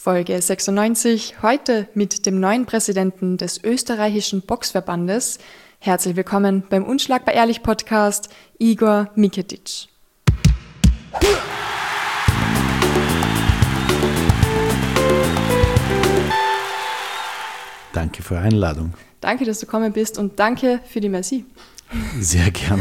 Folge 96, heute mit dem neuen Präsidenten des österreichischen Boxverbandes. Herzlich willkommen beim Unschlagbar Ehrlich Podcast, Igor Miketic. Danke für die Einladung. Danke, dass du gekommen bist und danke für die Merci. Sehr gerne.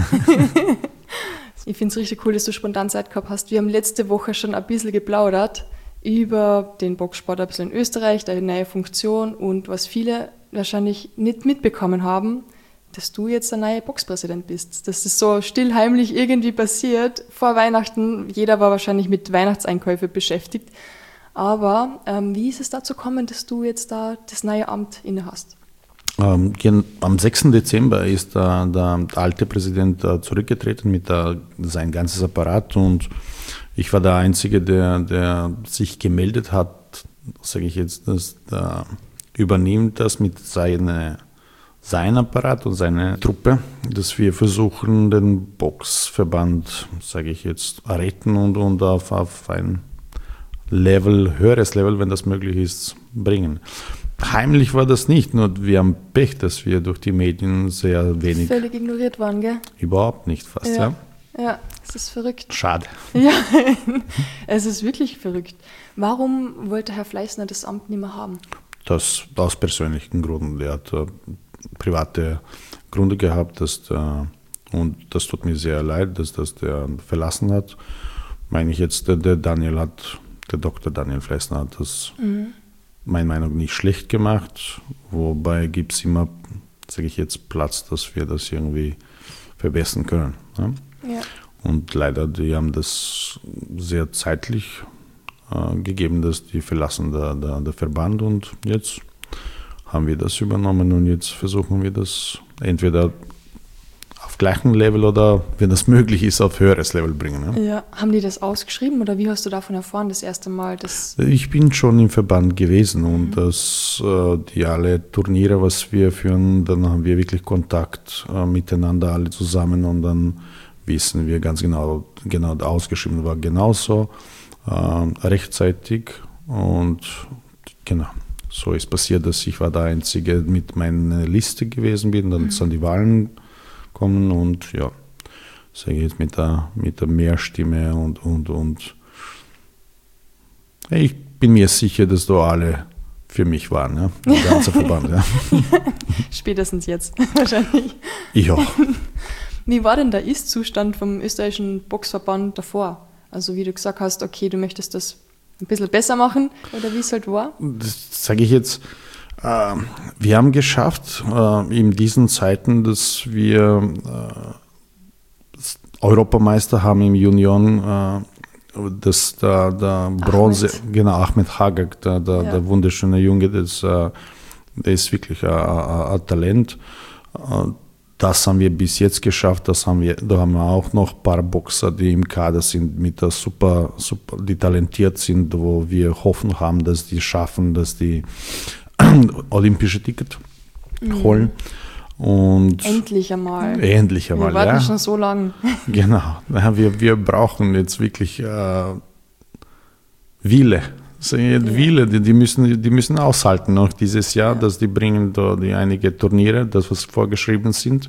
Ich finde es richtig cool, dass du spontan Zeit gehabt hast. Wir haben letzte Woche schon ein bisschen geplaudert über den Boxsport ein bisschen in Österreich, deine neue Funktion und was viele wahrscheinlich nicht mitbekommen haben, dass du jetzt der neue Boxpräsident bist. Dass das so still heimlich irgendwie passiert vor Weihnachten. Jeder war wahrscheinlich mit Weihnachtseinkäufen beschäftigt. Aber wie ist es dazu gekommen, dass du jetzt da das neue Amt innehast? Am 6. Dezember ist der alte Präsident zurückgetreten mit sein ganzes Apparat und ich war der Einzige, der sich gemeldet hat, sage ich jetzt, dass übernimmt das mit seinem Apparat und seiner Truppe, dass wir versuchen, den Boxverband, sage ich jetzt, retten und auf ein höheres Level, wenn das möglich ist, bringen. Heimlich war das nicht, nur wir haben Pech, dass wir durch die Medien sehr wenig... Völlig ignoriert waren, gell? Überhaupt nicht fast, ja. Ja, es ist verrückt. Schade. Ja, es ist wirklich verrückt. Warum wollte Herr Fleißner das Amt nicht mehr haben? Das aus persönlichen Gründen. Er hat private Gründe gehabt, und das tut mir sehr leid, dass das der verlassen hat. Meine ich jetzt, der Dr. Daniel Fleißner hat das meiner Meinung nach nicht schlecht gemacht, wobei gibt es immer, sage ich jetzt, Platz, dass wir das irgendwie verbessern können. Ne? Ja. Und leider, die haben das sehr zeitlich gegeben, dass die verlassen der Verband und jetzt haben wir das übernommen und jetzt versuchen wir das entweder auf gleichem Level oder, wenn das möglich ist, auf höheres Level bringen. Ne? Ja, haben die das ausgeschrieben oder wie hast du davon erfahren, das erste Mal? Ich bin schon im Verband gewesen und die alle Turniere, was wir führen, dann haben wir wirklich Kontakt miteinander alle zusammen und dann wissen wir ganz genau ausgeschrieben war genauso rechtzeitig und genau. So ist passiert, dass ich war der Einzige mit meiner Liste gewesen bin, dann sind die Wahlen kommen und ja, sage ich jetzt mit der Mehrstimme und ich bin mir sicher, dass da alle für mich waren, ja, der ganze Verband. Ja. Spätestens jetzt wahrscheinlich. Ich auch. Wie war denn der Ist-Zustand vom österreichischen Boxverband davor? Also wie du gesagt hast, okay, du möchtest das ein bisschen besser machen oder wie es halt war? Das sage ich jetzt. Wir haben geschafft in diesen Zeiten, dass wir Europameister haben im Junioren, dass der Bronze, genau, Ahmed Hagag, der wunderschöne Junge, der ist wirklich ein Talent. Das haben wir bis jetzt geschafft. Da haben wir auch noch ein paar Boxer, die im Kader sind, mit der super, die talentiert sind, wo wir hoffen haben, dass die schaffen, dass die olympische Ticket holen. Und Endlich einmal. Wir warten schon so lange. Genau. Wir brauchen jetzt wirklich Wille. Wille, die müssen aushalten noch dieses Jahr, dass die bringen da einige Turniere, das was vorgeschrieben sind,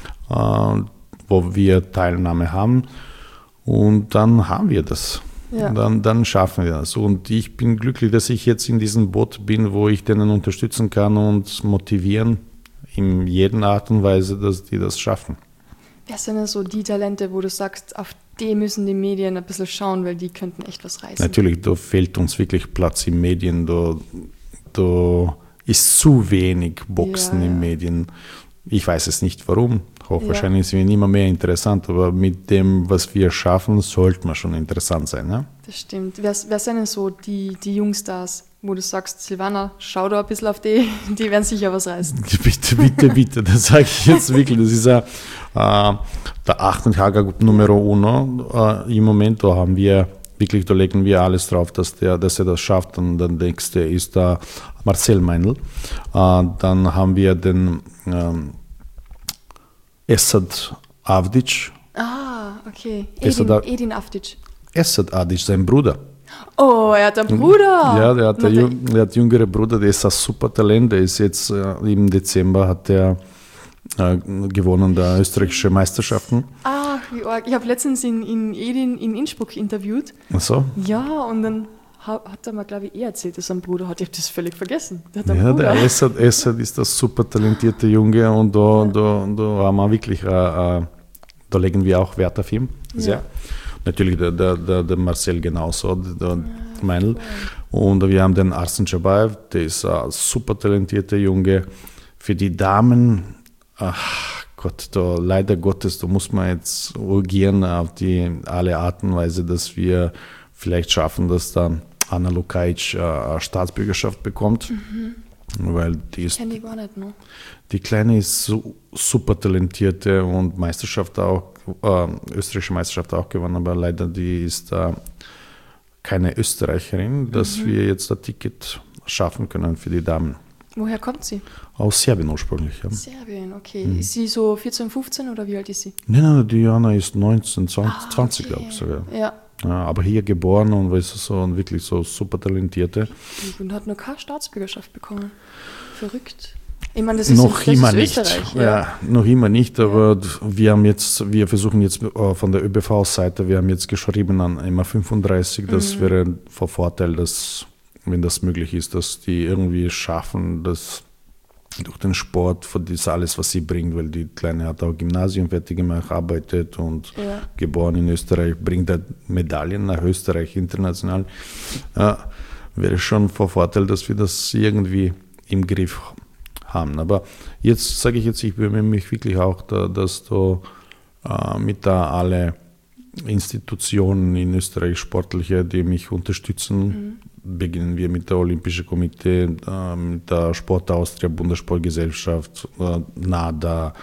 wo wir Teilnahme haben und dann haben wir das. Ja. Dann schaffen wir das. Und ich bin glücklich, dass ich jetzt in diesem Boot bin, wo ich denen unterstützen kann und motivieren in jeder Art und Weise, dass die das schaffen. Wer sind denn so die Talente, wo du sagst, auf die müssen die Medien ein bisschen schauen, weil die könnten echt was reißen? Natürlich, da fehlt uns wirklich Platz in Medien. Da ist zu wenig Boxen in Medien. Ich weiß es nicht, warum. Hochwahrscheinlich sind wir immer mehr interessant, aber mit dem, was wir schaffen, sollte man schon interessant sein. Ne? Das stimmt. Wer sind denn so die Jungstars, wo du sagst, Silvana, schau da ein bisschen auf die werden sicher was reißen? Bitte, das sage ich jetzt wirklich. Das ist der Ahmed Hagag Numero Uno im Moment. Da haben wir wirklich, da legen wir alles drauf, dass er das schafft. Und der nächste ist Marcel Meinl. Dann haben wir den Esad Avdic. Ah, okay. Edin Avdic. Esad Avdic, sein Bruder. Oh, er hat einen Bruder. Ja, der hat der jüngere Bruder, der ist ein super Talent. Der ist jetzt im Dezember hat der gewonnen, der österreichische Meisterschaften. Ach, wie arg. Ich habe letztens in Edin in Innsbruck interviewt. Ach so? Ja, und dann hat er mir, glaube ich, erzählt, dass er einen Bruder hat. Ich habe das völlig vergessen. Der hat Ja, einen Bruder. der Essert ist das super talentierte Junge und da haben wir wirklich, da legen wir auch Wert auf ihn. Sehr. Ja. Natürlich der Marcel genauso, der Meinl. Und wir haben den Arsen Chabaev, der ist ein super talentierter Junge. Für die Damen, ach Gott, da leider Gottes, da muss man jetzt urgieren auf alle Arten und Weise, dass wir vielleicht schaffen, dass dann Anna Lukajic Staatsbürgerschaft bekommt. Weil die ist, Kenne ich gar nicht noch. die Kleine ist so super talentierte und österreichische Meisterschaft auch gewonnen, aber leider die ist keine Österreicherin, dass wir jetzt ein Ticket schaffen können für die Damen. Woher kommt sie? Aus Serbien ursprünglich. Ja. Serbien, okay. Ist sie so 14, 15 oder wie alt ist sie? Nein, die Jana ist 19, 20, okay. glaube ich sogar. Ja. Ja, aber hier geboren und ist so und wirklich so super talentierte. Und hat noch keine Staatsbürgerschaft bekommen. Verrückt. Ich meine, das ist Noch das immer ist nicht. Österreich. Ja, noch immer nicht, aber wir versuchen jetzt von der ÖBV-Seite, wir haben jetzt geschrieben an MA 35, das wäre von Vorteil, dass, wenn das möglich ist, dass die irgendwie schaffen, dass durch den Sport, für das alles, was sie bringt, weil die Kleine hat auch Gymnasium fertig gemacht, arbeitet und geboren in Österreich, bringt da Medaillen nach Österreich international. Wäre schon von Vorteil, dass wir das irgendwie im Griff haben. Aber jetzt sage ich bemühe mich wirklich auch, dass du mit alle Institutionen in Österreich sportliche, die mich unterstützen, beginnen wir mit der Olympischen Komitee, mit der Sport Austria, Bundessportgesellschaft, NADA,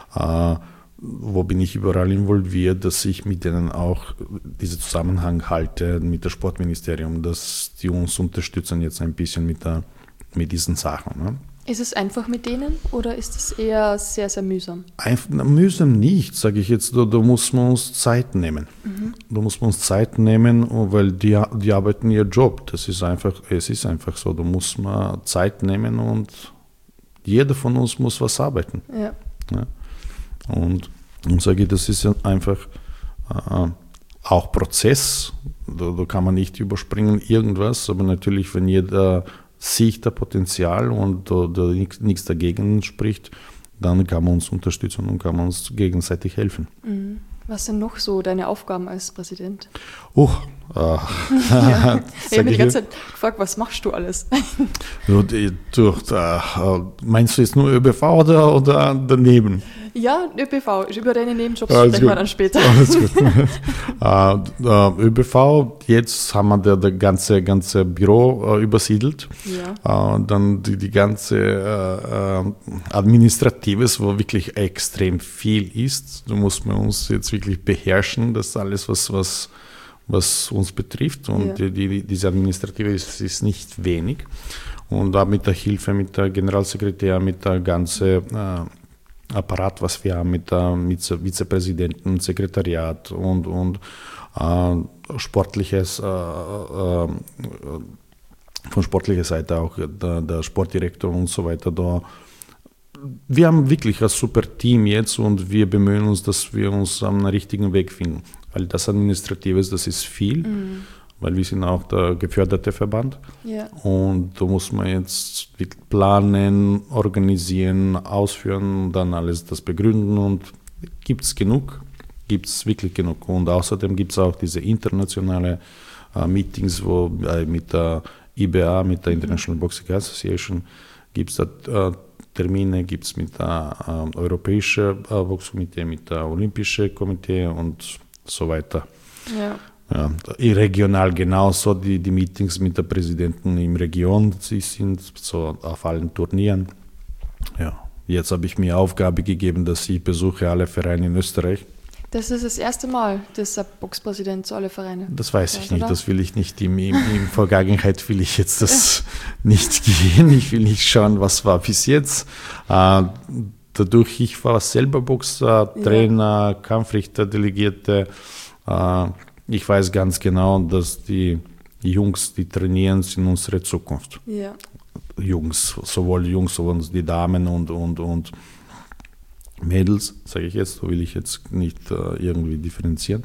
wo bin ich überall involviert, dass ich mit denen auch diesen Zusammenhang halte mit dem Sportministerium, dass die uns unterstützen jetzt ein bisschen mit diesen Sachen. Ne? Ist es einfach mit denen oder ist es eher sehr, sehr mühsam? Mühsam nicht, sage ich jetzt, da muss man uns Zeit nehmen. Da muss man uns Zeit nehmen, weil die arbeiten ihr Job. Es ist einfach so, da muss man Zeit nehmen und jeder von uns muss was arbeiten. Ja. Ja? Und sage ich, das ist einfach auch Prozess, da kann man nicht überspringen irgendwas, aber natürlich, wenn jeder sieht das Potenzial und nichts dagegen spricht, dann kann man uns unterstützen und kann man uns gegenseitig helfen. Was sind noch so deine Aufgaben als Präsident? Ich habe mich die ganze Zeit gefragt, was machst du alles? Meinst du jetzt nur ÖBV oder daneben? Ja, ÖPV. Über deine Nebenjobs Alles sprechen wir gut. dann später. Alles gut. ÖBV, jetzt haben wir das ganze Büro übersiedelt. Ja. Dann die ganze Administratives, wo wirklich extrem viel ist. Da muss man uns jetzt wirklich beherrschen, das alles, was uns betrifft. Und diese Administrative ist nicht wenig. Und da mit der Hilfe, mit der Generalsekretär, mit der ganzen Apparat, was wir haben mit Vizepräsidenten, Sekretariat und Sportliches, von sportlicher Seite auch der Sportdirektor und so weiter. Wir haben wirklich ein super Team jetzt und wir bemühen uns, dass wir uns am richtigen Weg finden. Weil das Administratives, das ist viel, weil wir sind auch der geförderte Verband. Ja. Und da muss man jetzt planen, organisieren, ausführen, dann alles das begründen und gibt es genug? Gibt es wirklich genug? Und außerdem gibt es auch diese internationale Meetings, wo mit der IBA, mit der International Boxing Association, gibt es da Termine, gibt es mit der Europäischen Boxkomitee, mit der Olympischen Komitee und so weiter. Ja. Ja, regional genauso, die Meetings mit der Präsidenten im Region, sie sind so auf allen Turnieren. Ja, jetzt habe ich mir Aufgabe gegeben, dass ich besuche alle Vereine in Österreich. Das ist das erste Mal, dass der Boxpräsident zu alle Vereine. Das weiß ich nicht, oder? das will ich nicht. In Vergangenheit will ich jetzt das nicht gehen. Ich will nicht schauen, was war bis jetzt. Dadurch, ich war selber Boxer, Trainer, Kampfrichter, Delegierte. Ich weiß ganz genau, dass die Jungs, die trainieren, sind unsere Zukunft. Ja. Sowohl Jungs, als die Damen und Mädels, sage ich jetzt, so will ich jetzt nicht irgendwie differenzieren.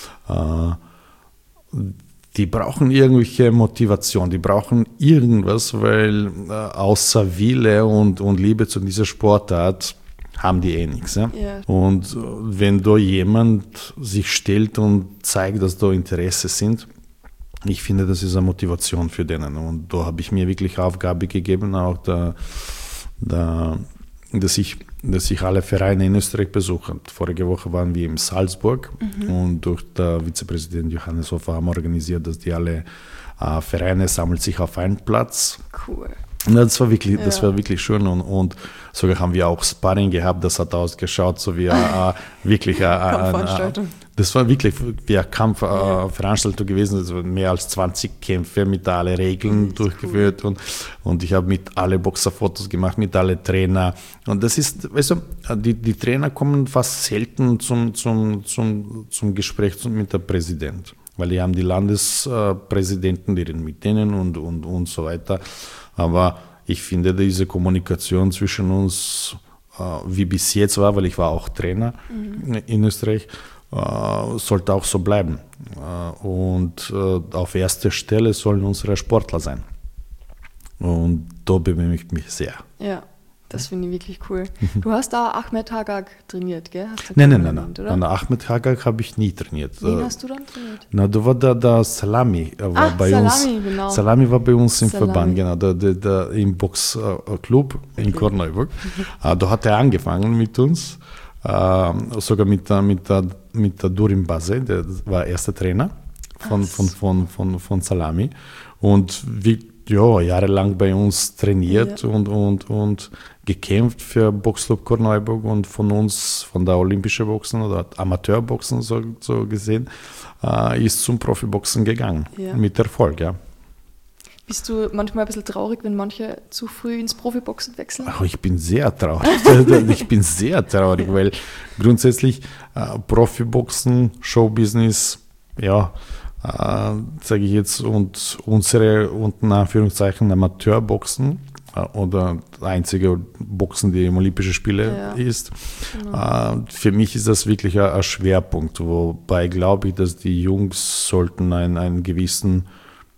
Die brauchen irgendwelche Motivation, die brauchen irgendwas, weil außer Wille und Liebe zu dieser Sportart haben die eh nichts. Ja? Ja. Und wenn da jemand sich stellt und zeigt, dass da Interesse sind, ich finde, das ist eine Motivation für denen. Und da habe ich mir wirklich Aufgabe gegeben, auch dass ich alle Vereine in Österreich besuche. Vorige Woche waren wir in Salzburg und durch den Vizepräsident Johannes Hofer haben wir organisiert, dass die alle Vereine sammeln sich auf einen Platz. Cool. Ja, das war wirklich schön und sogar haben wir auch Sparring gehabt, das hat ausgeschaut, so wie wirklich Kampfveranstaltung. Das war wirklich wie eine Kampfveranstaltung gewesen, es waren mehr als 20 Kämpfe mit allen Regeln durchgeführt und ich habe mit alle Boxerfotos gemacht, mit alle Trainer und das ist, weißt du, die Trainer kommen fast selten zum Gespräch mit der Präsident, weil die haben die Landespräsidenten, die reden mit denen und so weiter. Aber ich finde, diese Kommunikation zwischen uns, wie bis jetzt war, weil ich war auch Trainer in Österreich, sollte auch so bleiben. Und auf erster Stelle sollen unsere Sportler sein. Und da bemühe ich mich sehr. Ja, das finde ich wirklich cool. Du hast da Ahmed Hagag trainiert, gell? Nein. Ahmed Hagag habe ich nie trainiert. Wen hast du dann trainiert? Na, da war der Salami. War bei Salami, uns. Genau. Salami war bei uns im Verband, genau, der im Boxclub in Korneuburg. Da hat er angefangen mit uns, sogar mit der Durim Base, der war erster Trainer von Salami. Und jahrelang bei uns trainiert und gekämpft für Boxclub Korneuburg und von uns, von der Olympischen Boxen oder Amateurboxen so gesehen, ist zum Profiboxen gegangen, mit Erfolg, ja. Bist du manchmal ein bisschen traurig, wenn manche zu früh ins Profiboxen wechseln? Ach, ich bin sehr traurig. Weil grundsätzlich Profiboxen, Showbusiness, sage ich jetzt, und unsere, unten Anführungszeichen, Amateurboxen oder einzige Boxen, die im Olympischen Spiele ist. Genau. Für mich ist das wirklich ein Schwerpunkt, wobei glaube ich, dass die Jungs sollten einen gewissen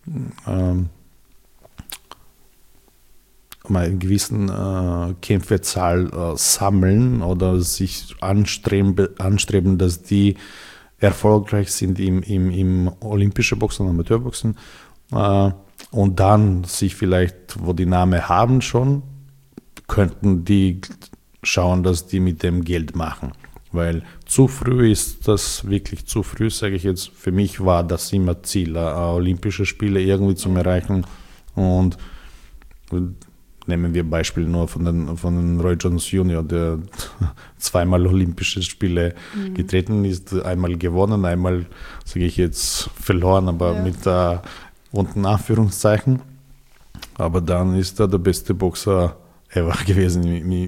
Kämpferzahl sammeln oder sich anstreben, dass die erfolgreich sind im Olympischen Boxen und Amateurboxen und dann sich vielleicht, wo die Namen haben schon, könnten die schauen, dass die mit dem Geld machen. Weil zu früh ist das wirklich zu früh, sage ich jetzt. Für mich war das immer Ziel, Olympische Spiele irgendwie zu erreichen. Und nehmen wir Beispiel nur von den Roy Jones Jr., der zweimal Olympische Spiele getreten ist, einmal gewonnen, einmal, sage ich jetzt, verloren, aber mit unten Anführungszeichen. Aber dann ist er der beste Boxer ever gewesen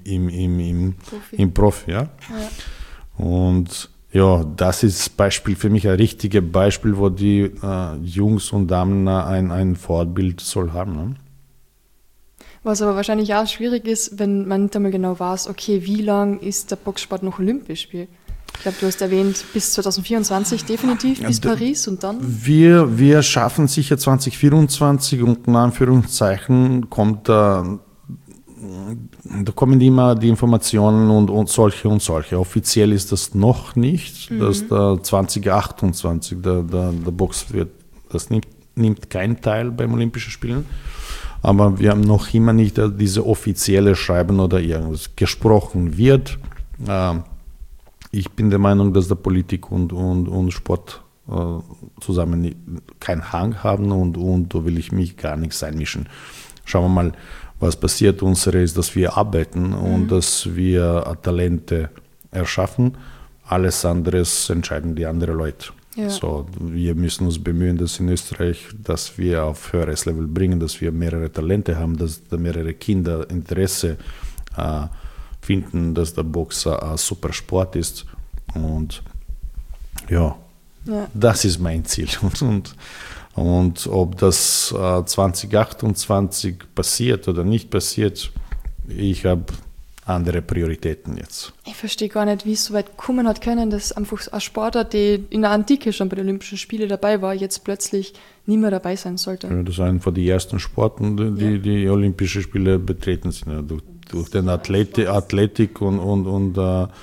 im Profi. Ja? Und das ist Beispiel für mich ein richtiges Beispiel, wo die Jungs und Damen ein Vorbild soll haben. Ne? Was aber wahrscheinlich auch schwierig ist, wenn man nicht einmal genau weiß, okay, wie lang ist der Boxsport noch olympisch? Ich glaube, du hast erwähnt, bis 2024 definitiv, bis Paris und dann? Wir schaffen sicher 2024 und in Anführungszeichen da kommen immer die Informationen und solche und solche. Offiziell ist das noch nicht, dass der 2028 der Box wird. Das nimmt keinen Teil beim Olympischen Spielen. Aber wir haben noch immer nicht diese offizielle Schreiben oder irgendwas. Gesprochen wird. Ich bin der Meinung, dass der Politik und Sport zusammen keinen Hang haben und da will ich mich gar nichts einmischen. Schauen wir mal, was passiert. Unsere ist, dass wir arbeiten und dass wir Talente erschaffen. Alles andere entscheiden die anderen Leute. Ja. So, wir müssen uns bemühen, dass in Österreich, dass wir auf höheres Level bringen, dass wir mehrere Talente haben, dass da mehrere Kinder Interesse finden, dass der Boxer ein super Sport ist. Und das ist mein Ziel. Und Und ob das 2028 passiert oder nicht passiert, ich habe andere Prioritäten jetzt. Ich verstehe gar nicht, wie es so weit kommen hat können, dass einfach ein Sportler, der in der Antike schon bei den Olympischen Spielen dabei war, jetzt plötzlich nie mehr dabei sein sollte. Ja, das ist einer von den ersten Sporten, die Olympische Spiele betreten sind. Ja, durch den Athletik und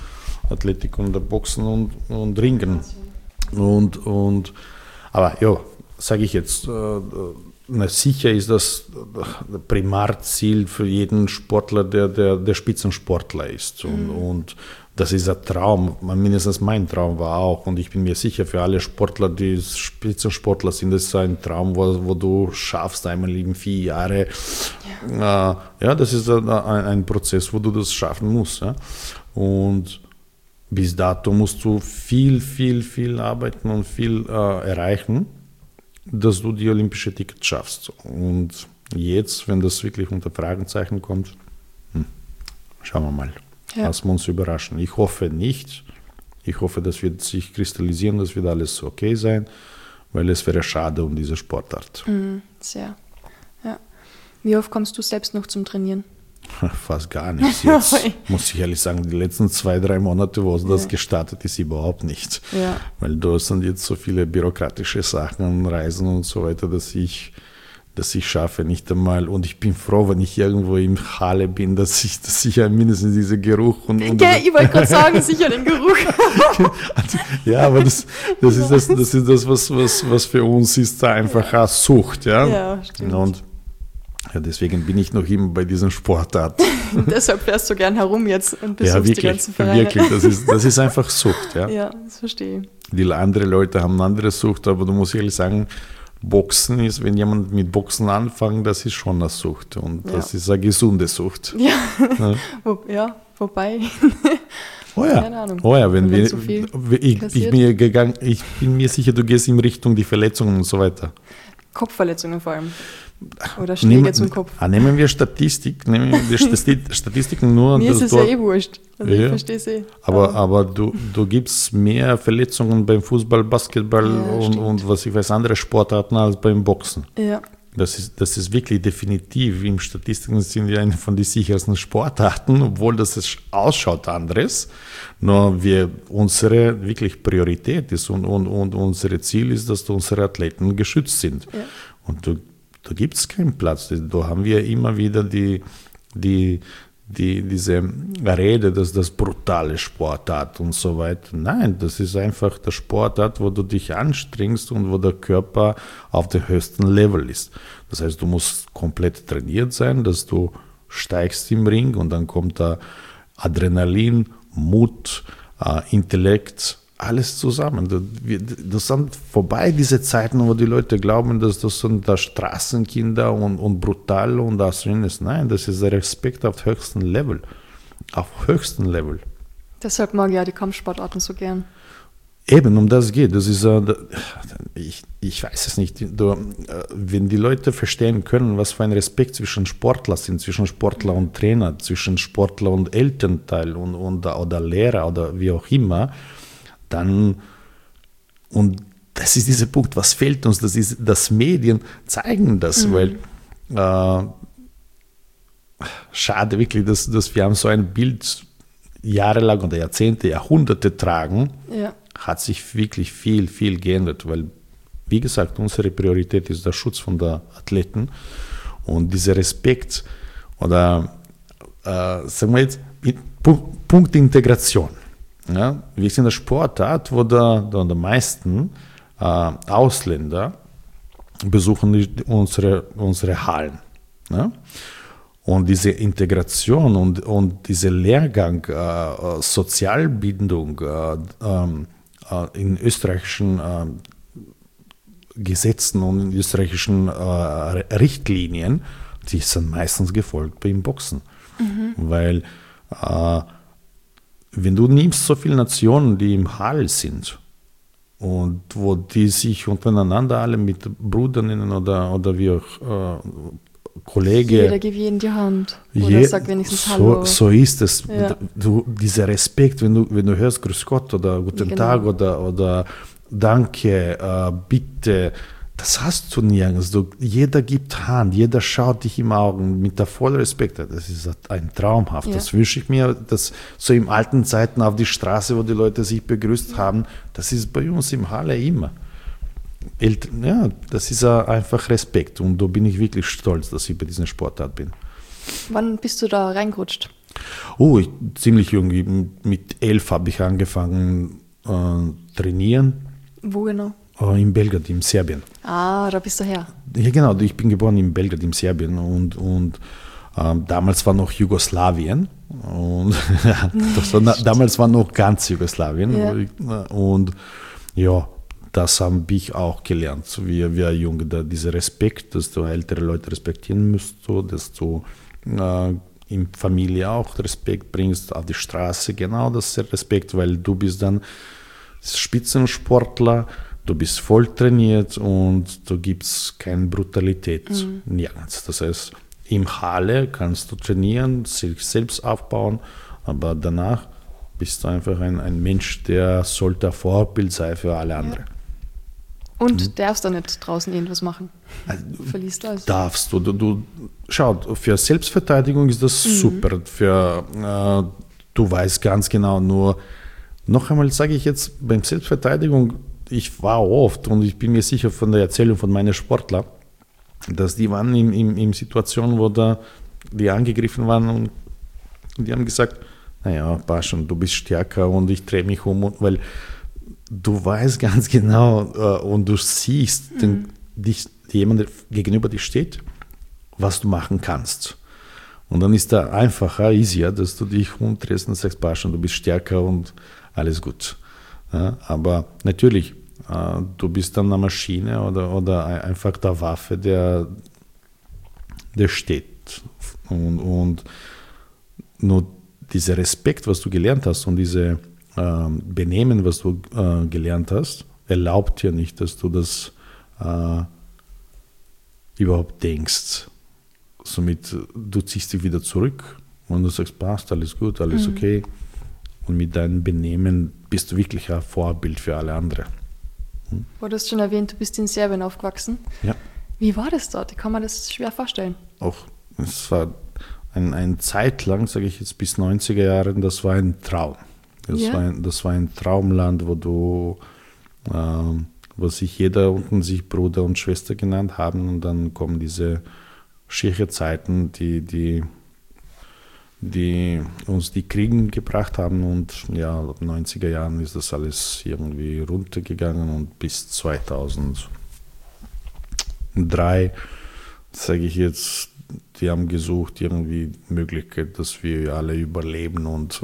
Boxen und Ringen. Aber ja, sage ich jetzt, sicher ist das Primarziel für jeden Sportler, der Spitzensportler ist. Und das ist ein Traum, mindestens mein Traum war auch. Und ich bin mir sicher, für alle Sportler, die Spitzensportler sind, das ist ein Traum, wo du schaffst, einmal in 4 Jahre. Ja, das ist ein Prozess, wo du das schaffen musst. Ja? Und bis dato musst du viel arbeiten und viel erreichen, dass du die olympische Ticket schaffst. Und jetzt, wenn das wirklich unter Fragezeichen kommt, schauen wir mal. Lassen wir uns überraschen. Ich hoffe nicht. Ich hoffe, das wird sich kristallisieren, das wird alles okay sein, weil es wäre schade um diese Sportart. Sehr. Ja. Wie oft kommst du selbst noch zum Trainieren? Fast gar nichts jetzt. Muss ich ehrlich sagen, die letzten 2-3 Monate, wo das gestartet ist, überhaupt nicht. Ja. Weil da sind jetzt so viele bürokratische Sachen, Reisen und so weiter, dass ich schaffe nicht einmal. Und ich bin froh, wenn ich irgendwo im Halle bin, dass ich ja mindestens diesen Geruch und ich wollte gerade sagen, sicher den Geruch. Ja, aber das ist das, was für uns ist, da einfach eine Sucht. Ja, stimmt. Und deswegen bin ich noch immer bei diesem Sportart. Deshalb fährst du gern herum jetzt und besuchst die ganzen Vereine. Wirklich, das ist einfach Sucht. Ja, das verstehe ich. Die andere Leute haben eine andere Sucht, aber du musst ehrlich sagen, Boxen ist, wenn jemand mit Boxen anfängt, das ist schon eine Sucht und das ist eine gesunde Sucht. Ja, wobei. Keine Ahnung. Wenn wir, so ich bin mir sicher, du gehst in Richtung die Verletzungen und so weiter. Kopfverletzungen vor allem. Oder Schläge zum Kopf. Nehmen wir Statistiken nur. Mir ist es ja wurscht. Also ich verstehe es Aber du gibst mehr Verletzungen beim Fußball, Basketball und was ich weiß, andere Sportarten als beim Boxen. Ja. Das ist wirklich definitiv. Im Statistiken sind wir eine von den sichersten Sportarten, obwohl das ausschaut anderes. Nur unsere wirklich Priorität ist und unser Ziel ist, dass unsere Athleten geschützt sind. Ja. Und da gibt es keinen Platz. Da haben wir immer wieder diese Rede, dass das brutale Sportart und so weiter. Nein, das ist einfach der Sportart, wo du dich anstrengst und wo der Körper auf dem höchsten Level ist. Das heißt, du musst komplett trainiert sein, dass du steigst im Ring und dann kommt da Adrenalin, Mut, Intellekt, alles zusammen. Das sind vorbei diese Zeiten, wo die Leute glauben, dass das sind da Straßenkinder und brutal und das ist. Nein, das ist der Respekt auf höchstem Level. Auf höchstem Level. Deshalb mag ich ja die Kampfsportarten so gern. Eben, um das geht. Das ist, ich weiß es nicht. Wenn die Leute verstehen können, was für ein Respekt zwischen Sportlern sind, zwischen Sportler und Trainer, zwischen Sportler und Elternteil oder Lehrer oder wie auch immer, dann, und das ist dieser Punkt, was fehlt uns, dass Medien zeigen das, weil schade wirklich, dass wir haben so ein Bild jahrelang oder Jahrzehnte, Jahrhunderte tragen, hat sich wirklich viel geändert, weil, wie gesagt, unsere Priorität ist der Schutz von der Athleten und dieser Respekt oder sagen wir jetzt, Punkt Integration. Ja, wir sind eine Sportart, wo die meisten Ausländer besuchen unsere Hallen. Ja? Und diese Integration und dieser Lehrgang, Sozialbildung in österreichischen Gesetzen und in österreichischen Richtlinien, die sind meistens gefolgt beim Boxen. Weil wenn du nimmst so viele Nationen, die im Hall sind und wo die sich untereinander alle mit Brüdern oder wie auch Kollege. Jeder gibt jedem die Hand oder sagt wenigstens Hallo. So ist es. Ja. Dieser Respekt, wenn du hörst Grüß Gott oder Guten Tag oder Danke, Bitte, Das hast du nirgends. Jeder gibt Hand, jeder schaut dich im Augen mit der vollen Respekt. Das ist ein traumhaft. Ja. Das wünsche ich mir, dass so in alten Zeiten auf die Straße, wo die Leute sich begrüßt haben, das ist bei uns im Halle immer. Ja, das ist einfach Respekt und da bin ich wirklich stolz, dass ich bei dieser Sportart bin. Wann bist du da reingerutscht? Ziemlich jung. Mit 11 habe ich angefangen trainieren. Wo genau? In Belgrad, in Serbien. Ah, da bist du her. Ja, genau. Ich bin geboren in Belgrad, in Serbien. Und damals war noch Jugoslawien. Und damals war noch ganz Jugoslawien. Ja. Und ja, das habe ich auch gelernt. Wie Junge, dieser Respekt, dass du ältere Leute respektieren musst, dass du in Familie auch Respekt bringst, auf die Straße, genau das ist Respekt, weil du bist dann Spitzensportler, du bist voll trainiert und da gibt es keine Brutalität, nirgends. Das heißt, im Halle kannst du trainieren, sich selbst aufbauen, aber danach bist du einfach ein Mensch, der sollte ein Vorbild sein für alle anderen. Ja. Und darfst du nicht draußen irgendwas machen? Du verlierst alles. Darfst du. Schau, für Selbstverteidigung ist das super. Du weißt ganz genau, nur noch einmal sage ich jetzt, beim Selbstverteidigung, ich war oft und ich bin mir sicher von der Erzählung von meinen Sportlern, dass die waren in Situationen, wo die angegriffen waren und die haben gesagt, naja, passt schon, du bist stärker und ich drehe mich um, weil du weißt ganz genau und du siehst, jemand gegenüber dir steht, was du machen kannst. Und dann ist da einfacher, easier, dass du dich umdrehst und sagst, passt schon, du bist stärker und alles gut. Ja, aber natürlich, du bist dann eine Maschine oder einfach der Waffe, der steht. Und nur dieser Respekt, was du gelernt hast und diese Benehmen, was du gelernt hast, erlaubt dir nicht, dass du das überhaupt denkst. Somit, du ziehst dich wieder zurück und du sagst, passt, alles gut, alles okay. Und mit deinem Benehmen bist du wirklich ein Vorbild für alle anderen. Du hast schon erwähnt, du bist in Serbien aufgewachsen. Ja. Wie war das dort? Ich kann mir das schwer vorstellen. Es war eine Zeit lang, sage ich jetzt bis 90er Jahren, das war ein Traum. Das war ein Traumland, wo sich jeder unten sich Bruder und Schwester genannt haben und dann kommen diese schiefe Zeiten, die uns die Kriege gebracht haben und ja, ab 90er Jahren ist das alles irgendwie runtergegangen und bis 2003, sage ich jetzt, die haben gesucht irgendwie die Möglichkeit, dass wir alle überleben und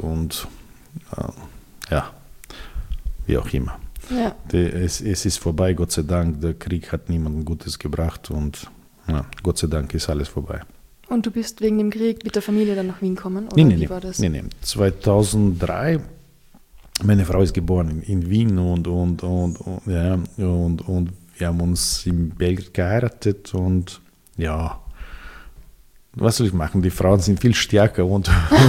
ja, wie auch immer. Ja. Es ist vorbei, Gott sei Dank. Der Krieg hat niemandem Gutes gebracht und ja, Gott sei Dank ist alles vorbei. Und du bist wegen dem Krieg mit der Familie dann nach Wien gekommen? Oder wie war das? Nee. 2003, meine Frau ist geboren in Wien und wir haben uns in Belgrad geheiratet und ja, was soll ich machen? Die Frauen sind viel stärker und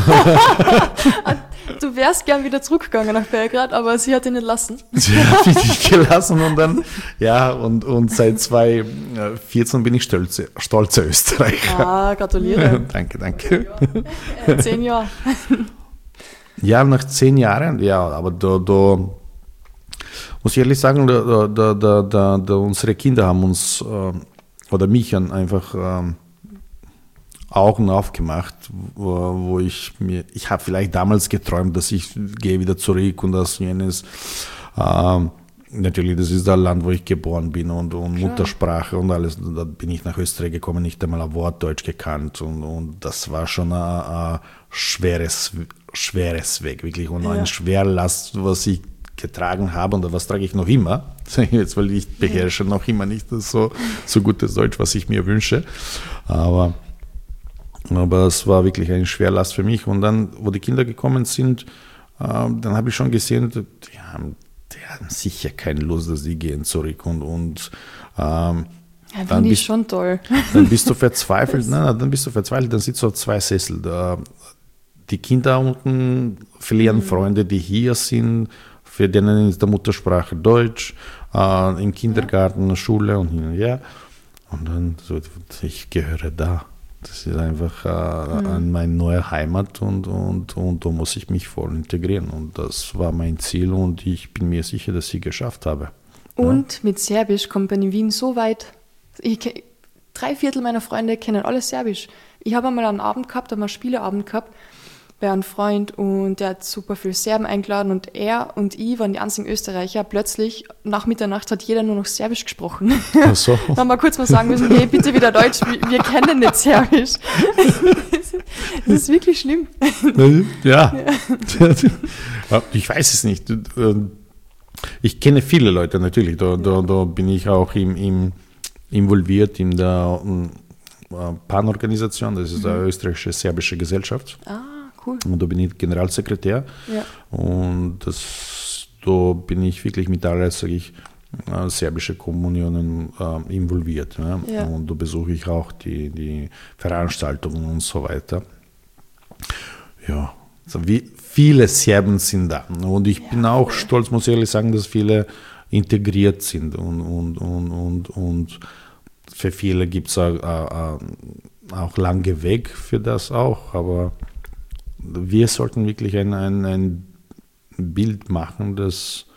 du wärst gern wieder zurückgegangen nach Belgrad, aber sie hat dich nicht lassen. Sie hat mich nicht gelassen und dann, ja, und seit 2014 bin ich stolzer Österreicher. Ah, gratuliere. Danke. 10 Jahre. Ja, nach 10 Jahren, ja, aber da muss ich ehrlich sagen, unsere Kinder haben uns, oder mich einfach Augen aufgemacht, wo ich habe vielleicht damals geträumt, dass ich gehe wieder zurück und das jenes. Natürlich, das ist das Land, wo ich geboren bin und Muttersprache und alles. Da bin ich nach Österreich gekommen, nicht einmal ein Wort Deutsch gekannt und das war schon ein schweres Weg, wirklich. Und ein Schwerlast, was ich getragen habe und was trage ich noch immer. Jetzt, weil ich beherrsche noch immer nicht so gutes Deutsch, was ich mir wünsche. Aber es war wirklich eine Schwerlast für mich. Und dann, wo die Kinder gekommen sind, dann habe ich schon gesehen, die haben sicher keine Lust, dass die gehen zurück. Und dann finde ich schon toll. Dann bist du verzweifelt. Dann sitzt du auf 2 Sessel. Die Kinder unten verlieren Freunde, die hier sind, für denen ist der Muttersprache Deutsch. im Kindergarten, Schule und hin und her. Und dann so, ich gehöre da. Das ist einfach meine neue Heimat und da muss ich mich voll integrieren. Und das war mein Ziel und ich bin mir sicher, dass ich es geschafft habe. Und mit Serbisch kommt man in Wien so weit. 3/4 meiner Freunde kennen alles Serbisch. Ich habe einmal einen Abend gehabt, einen Spieleabend gehabt bei einem Freund und der hat super viel Serben eingeladen und er und ich waren die einzigen Österreicher. Plötzlich, nach Mitternacht, hat jeder nur noch Serbisch gesprochen. Ach so. Dann haben wir kurz mal sagen müssen, hey, bitte wieder Deutsch, wir kennen nicht Serbisch. Das ist wirklich schlimm. Ja. Ich weiß es nicht. Ich kenne viele Leute natürlich, da bin ich auch involviert in der PAN-Organisation, das ist die österreichische serbische Gesellschaft. Ah, cool. Und da bin ich Generalsekretär. Ja. Und da bin ich wirklich mit allen, sage ich, serbische Kommunionen involviert. Ja? Ja. Und da besuche ich auch die Veranstaltungen und so weiter. Ja, also wie viele Serben sind da. Und ich bin auch stolz, muss ich ehrlich sagen, dass viele integriert sind. Und für viele gibt es auch lange Weg für das auch. Aber wir sollten wirklich ein Bild machen, dass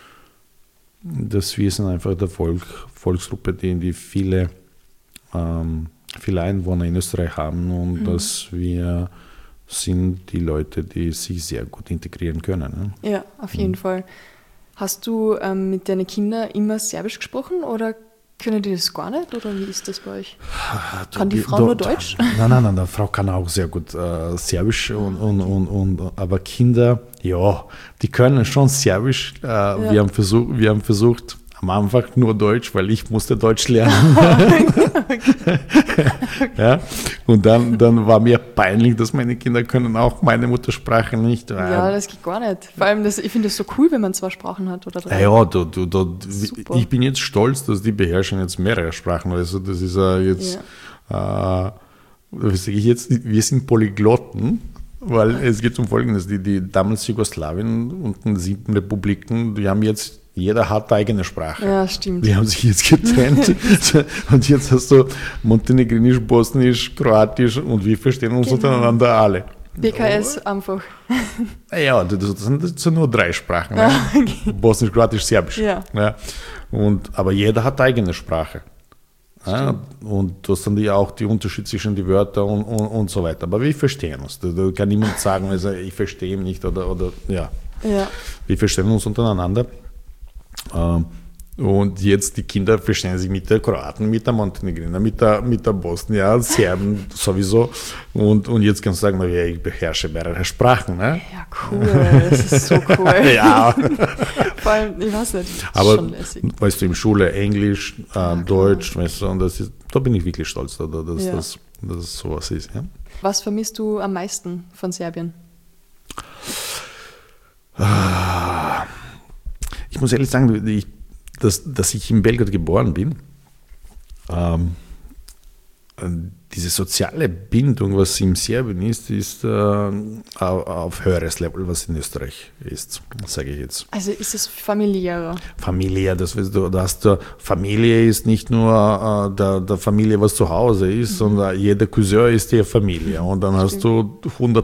wir sind einfach der Volksgruppe, die viele Einwohner in Österreich haben und dass wir sind die Leute, die sich sehr gut integrieren können. Ne? Ja, auf jeden Fall. Hast du mit deinen Kindern immer Serbisch gesprochen oder können die das gar nicht? Oder wie ist das bei euch? Kann die Frau nur Deutsch? Nein, die Frau kann auch sehr gut Serbisch, aber Kinder, ja, die können schon Serbisch. Wir haben versucht, am Anfang nur Deutsch, weil ich musste Deutsch lernen. Ja? Und dann war mir peinlich, dass meine Kinder können auch meine Muttersprache nicht. Ja, das geht gar nicht. Vor allem, ich finde es so cool, wenn man 2 Sprachen hat oder 3. Ja, ich bin jetzt stolz, dass die beherrschen jetzt mehrere Sprachen. Also das ist jetzt, was sage ich jetzt, wir sind Polyglotten. Weil es geht um Folgendes, die damals Jugoslawien und die 7 Republiken, die haben jetzt, jeder hat eigene Sprache. Ja, stimmt. Die haben sich jetzt getrennt und jetzt hast du Montenegrinisch, Bosnisch, Kroatisch und wir verstehen uns untereinander alle. BKS einfach. Ja, das sind nur 3 Sprachen. Ne? Okay. Bosnisch, Kroatisch, Serbisch. Ja. Ja. Aber jeder hat eigene Sprache. Ja, und das sind ja auch die Unterschiede zwischen den Wörtern und so weiter. Aber wir verstehen uns. Da kann niemand sagen, also ich verstehe ihn nicht oder ja. Wir verstehen uns untereinander. Und jetzt die Kinder verstehen sich mit der Kroaten, mit der Montenegriner, mit der Bosnier, Serben sowieso. Und jetzt kannst du sagen, ja, ich beherrsche mehrere Sprachen. Ne? Ja, cool. Das ist so cool. Ja. Vor allem, ich weiß nicht, das aber ist schon lässig. Weißt du, in Schule Englisch, Deutsch, weißt du, und da bin ich wirklich stolz, dass das sowas ist. Ja? Was vermisst du am meisten von Serbien? Ich muss ehrlich sagen, dass ich in Belgrad geboren bin, diese soziale Bindung, was in Serbien ist auf höheres Level, was in Österreich ist, sage ich jetzt. Also ist es familiärer? Familiär, Familie ist nicht nur der Familie, was zu Hause ist, sondern jeder Cousin ist die Familie. Und dann hast du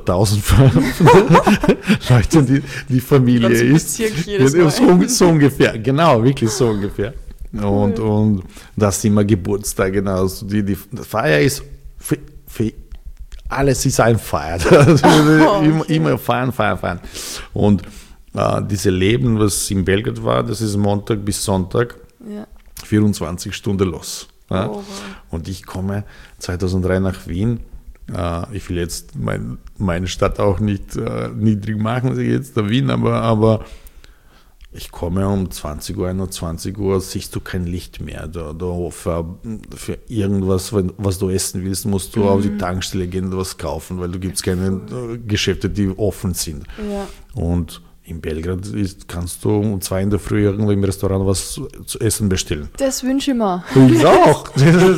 100.000 Leute, die Familie ist. So ungefähr, genau, wirklich so ungefähr. Cool. Und das ist immer Geburtstag, genau. Also die Feier ist für alles ist ein Feier. Immer feiern. Und diese Leben, was in Belgrad war, das ist Montag bis Sonntag, 24 Stunden los. Ja? Oh, wow. Und ich komme 2003 nach Wien. Ich will jetzt meine Stadt auch nicht niedrig machen, jetzt der Wien, aber ich komme um 20 Uhr, 21 Uhr, siehst du kein Licht mehr. Für irgendwas, was du essen willst, musst du auf die Tankstelle gehen und was kaufen, weil du gibt's keine Geschäfte, die offen sind. Ja. Und in Belgrad kannst du um 2 in der Früh irgendwo im Restaurant was zu essen bestellen. Das wünsche ich mir. Ich auch.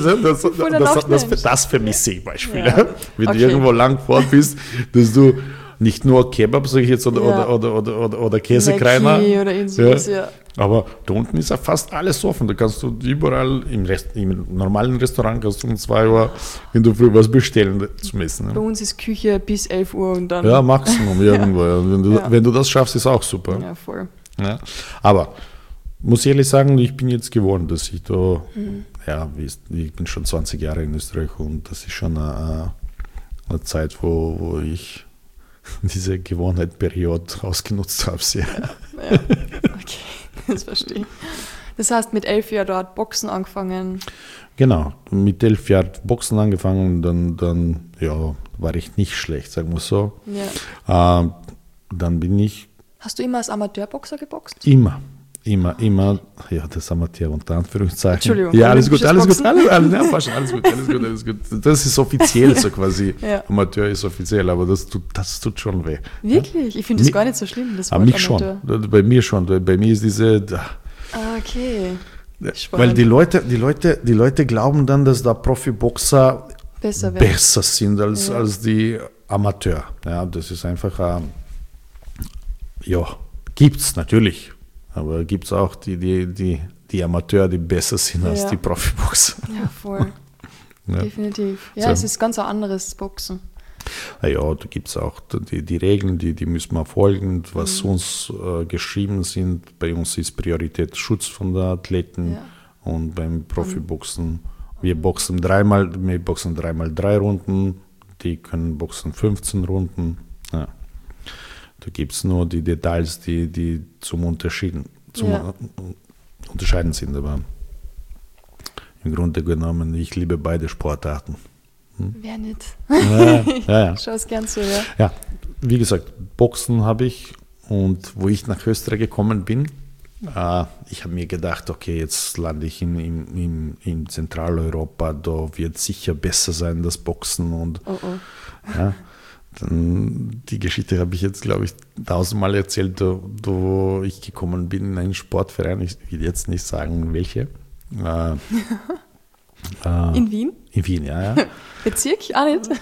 Das vermisse ich zum Beispiel. Ja. Wenn du irgendwo lang fort bist, dass du nicht nur Kebab, sage ich jetzt, oder Käsekreiner. Mackie oder irgend sowas, ja. Aber da unten ist ja fast alles offen. Da kannst du überall im normalen Restaurant kannst du um 2 Uhr in der Früh was bestellen zum Essen. Bei Ne? uns ist Küche bis 11 Uhr und dann... Ja, Maximum irgendwo. Ja. Wenn du das schaffst, ist auch super. Ja, voll. Ja. Aber muss ich ehrlich sagen, ich bin jetzt gewohnt, dass ich da, ich bin schon 20 Jahre in Österreich und das ist schon eine Zeit, wo ich diese Gewohnheitsperiode ausgenutzt habe. Sehr. Ja, okay, das verstehe ich. Das heißt, mit 11 Jahren dort Boxen angefangen? Genau, mit 11 Jahren Boxen angefangen und dann war ich nicht schlecht, sagen wir so. Ja. Dann bin ich... Hast du immer als Amateurboxer geboxt? Immer, das Amateur unter Anführungszeichen. Entschuldigung. Ja, alles gut. Alles gut. Das ist offiziell so quasi. Ja. Amateur ist offiziell, aber das tut schon weh. Wirklich? Ich finde das gar nicht so schlimm, das Wort mich Amateur. Schon, bei mir schon. Bei mir ist diese... Okay. Spannend. Weil die Leute glauben dann, dass da Profiboxer besser sind als die Amateur. Ja, das ist einfach... gibt's natürlich. Aber gibt es auch die Amateure, die besser sind als die Profiboxer. Ja, voll. Definitiv. Ja, so. Es ist ganz ein anderes Boxen. Ja, da gibt es auch die Regeln, die müssen wir folgen, was uns geschrieben sind. Bei uns ist Priorität Schutz von den Athleten und beim Profiboxen, wir boxen 3x3 Runden, die können boxen 15 Runden. Ja. Da gibt es nur die Details, die zum Unterscheiden sind. Aber im Grunde genommen, ich liebe beide Sportarten. Wer nicht? Ja. Schau es gern zu, ja. Ja, wie gesagt, Boxen habe ich und wo ich nach Österreich gekommen bin, ich habe mir gedacht, okay, jetzt lande ich in Zentraleuropa, da wird sicher besser sein, das Boxen und ja. Dann, die Geschichte habe ich jetzt, glaube ich, 1000-mal erzählt, wo ich gekommen bin in einen Sportverein. Ich will jetzt nicht sagen, welche. In Wien? In Wien, ja. Bezirk? Auch nicht?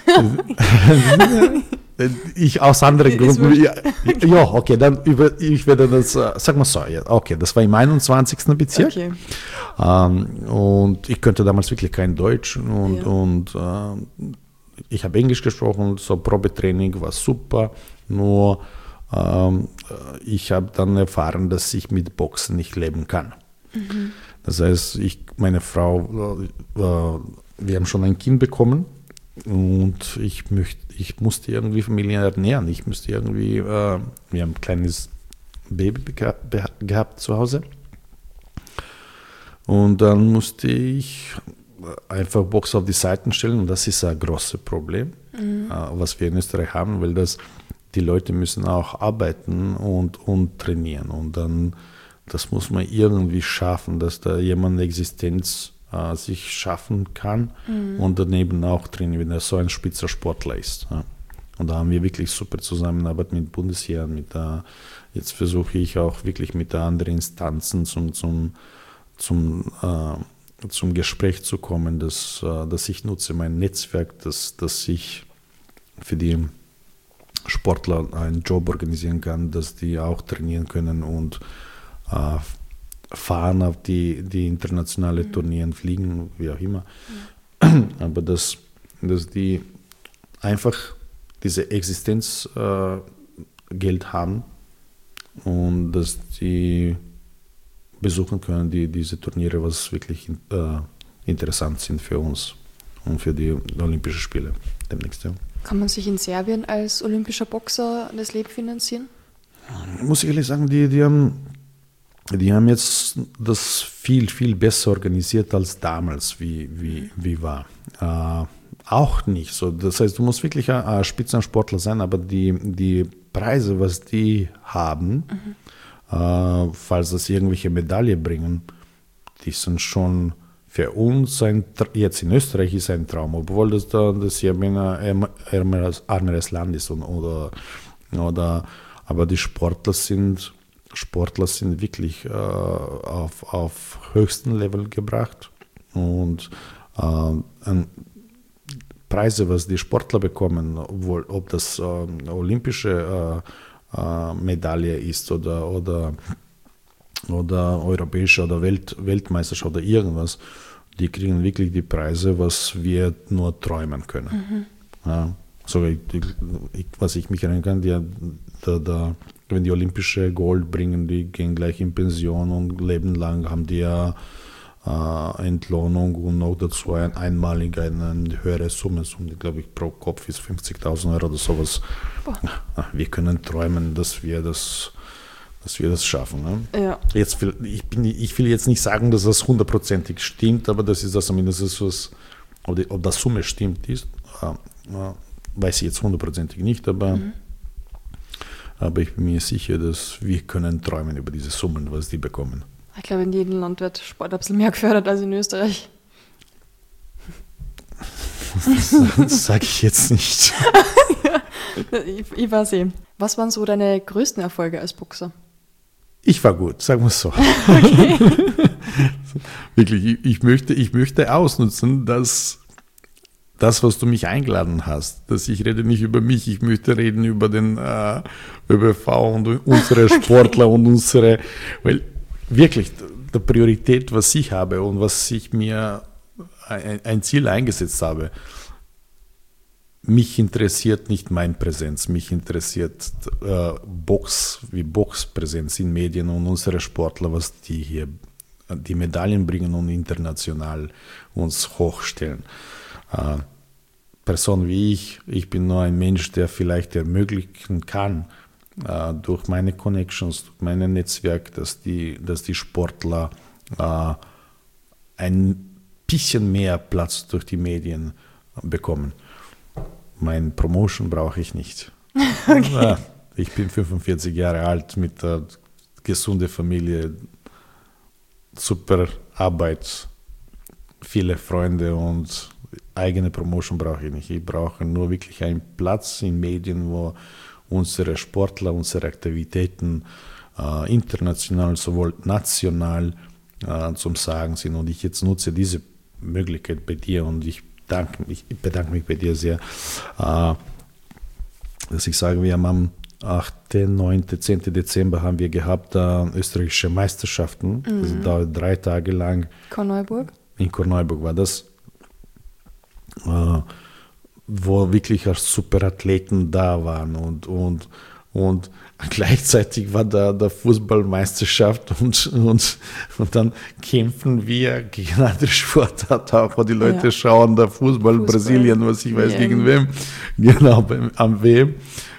Ich aus anderen Gründen. Ja, okay, dann ich werde das, sagen wir so, okay, das war im 21. Bezirk. Okay. Und ich könnte damals wirklich kein Deutsch und ich habe Englisch gesprochen, so Probetraining war super, nur ich habe dann erfahren, dass ich mit Boxen nicht leben kann. Mhm. Das heißt, meine Frau, wir haben schon ein Kind bekommen und ich musste irgendwie Familie ernähren. Ich musste irgendwie, wir haben ein kleines Baby gehabt zu Hause und dann musste ich einfach Box auf die Seiten stellen und das ist ein großes Problem, was wir in Österreich haben, weil die Leute müssen auch arbeiten und trainieren und dann das muss man irgendwie schaffen, dass da jemand eine Existenz sich schaffen kann und daneben auch trainieren, wenn er so ein spitzer Sportler ist. Ja. Und da haben wir wirklich super Zusammenarbeit mit Bundesheeren, jetzt versuche ich auch wirklich mit anderen Instanzen zum Gespräch zu kommen, dass ich nutze mein Netzwerk, dass ich für die Sportler einen Job organisieren kann, dass die auch trainieren können und fahren auf die internationale Turnieren, fliegen, wie auch immer. Aber dass die einfach diese Existenzgeld haben und dass die besuchen können, diese Turniere, was wirklich interessant sind für uns und für die Olympischen Spiele demnächst. Ja. Kann man sich in Serbien als olympischer Boxer das Leben finanzieren? Muss ich ehrlich sagen, die haben jetzt das viel, viel besser organisiert als damals, wie war. Auch nicht so. Das heißt, du musst wirklich ein Spitzensportler sein, aber die Preise, was die haben, falls das irgendwelche Medaillen bringen, die sind schon für uns, jetzt in Österreich ist ein Traum, obwohl das Serbien ein armeres Land ist. Aber die Sportler sind wirklich auf höchsten Level gebracht und Preise, was die Sportler bekommen, ob das olympische Medaille ist oder europäische oder Weltmeisterschaft oder irgendwas, die kriegen wirklich die Preise, was wir nur träumen können. Ja, so was ich mich erinnern kann, wenn die olympische Gold bringen, die gehen gleich in Pension und leben lang haben die ja Entlohnung und noch dazu einmalig eine höhere Summe, glaube ich, pro Kopf ist 50.000 Euro oder sowas. Boah. Wir können träumen, dass wir das schaffen. Ne? Ja. Ich will jetzt nicht sagen, dass das 100%ig stimmt, aber das ist das zumindest was, ob das Summe stimmt, weiß ich jetzt 100%ig nicht, aber ich bin mir sicher, dass wir können träumen über diese Summen, was die bekommen. Ich glaube, in jedem Land wird Sport ein bisschen mehr gefördert als in Österreich. Das sage ich jetzt nicht. Ja, ich weiß eh. Was waren so deine größten Erfolge als Boxer? Ich war gut, sagen wir es so. Okay. Wirklich, ich möchte ausnutzen, dass das, was du mich eingeladen hast, dass ich rede nicht über mich, ich möchte reden über den ÖBV und unsere Sportler und unsere, weil wirklich, die Priorität, was ich habe und was ich mir ein Ziel eingesetzt habe, mich interessiert nicht meine Präsenz, mich interessiert Boxpräsenz in Medien und unsere Sportler, was die hier die Medaillen bringen und international uns hochstellen. Person wie ich bin nur ein Mensch, der vielleicht ermöglichen kann, durch meine Connections, durch mein Netzwerk, dass die Sportler ein bisschen mehr Platz durch die Medien bekommen. Mein Promotion brauche ich nicht. Okay. Ich bin 45 Jahre alt mit einer gesunden Familie, super Arbeit, viele Freunde und eigene Promotion brauche ich nicht. Ich brauche nur wirklich einen Platz in Medien, wo unsere Sportler, unsere Aktivitäten international, sowohl national zum Sagen sind. Und ich jetzt nutze diese Möglichkeit bei dir und ich bedanke mich bei dir sehr, dass ich sage, wir haben am 8., 9., 10. Dezember haben wir gehabt österreichische Meisterschaften. Das dauert 3 Tage lang. Korneuburg? In Korneuburg war das. Wo wirklich Superathleten da waren und gleichzeitig war da der Fußballmeisterschaft und dann kämpfen wir gegen andere Sportarten, auch wo die Leute schauen, da Fußball, Brasilien, was ich weiß, gegen wem, genau, am WM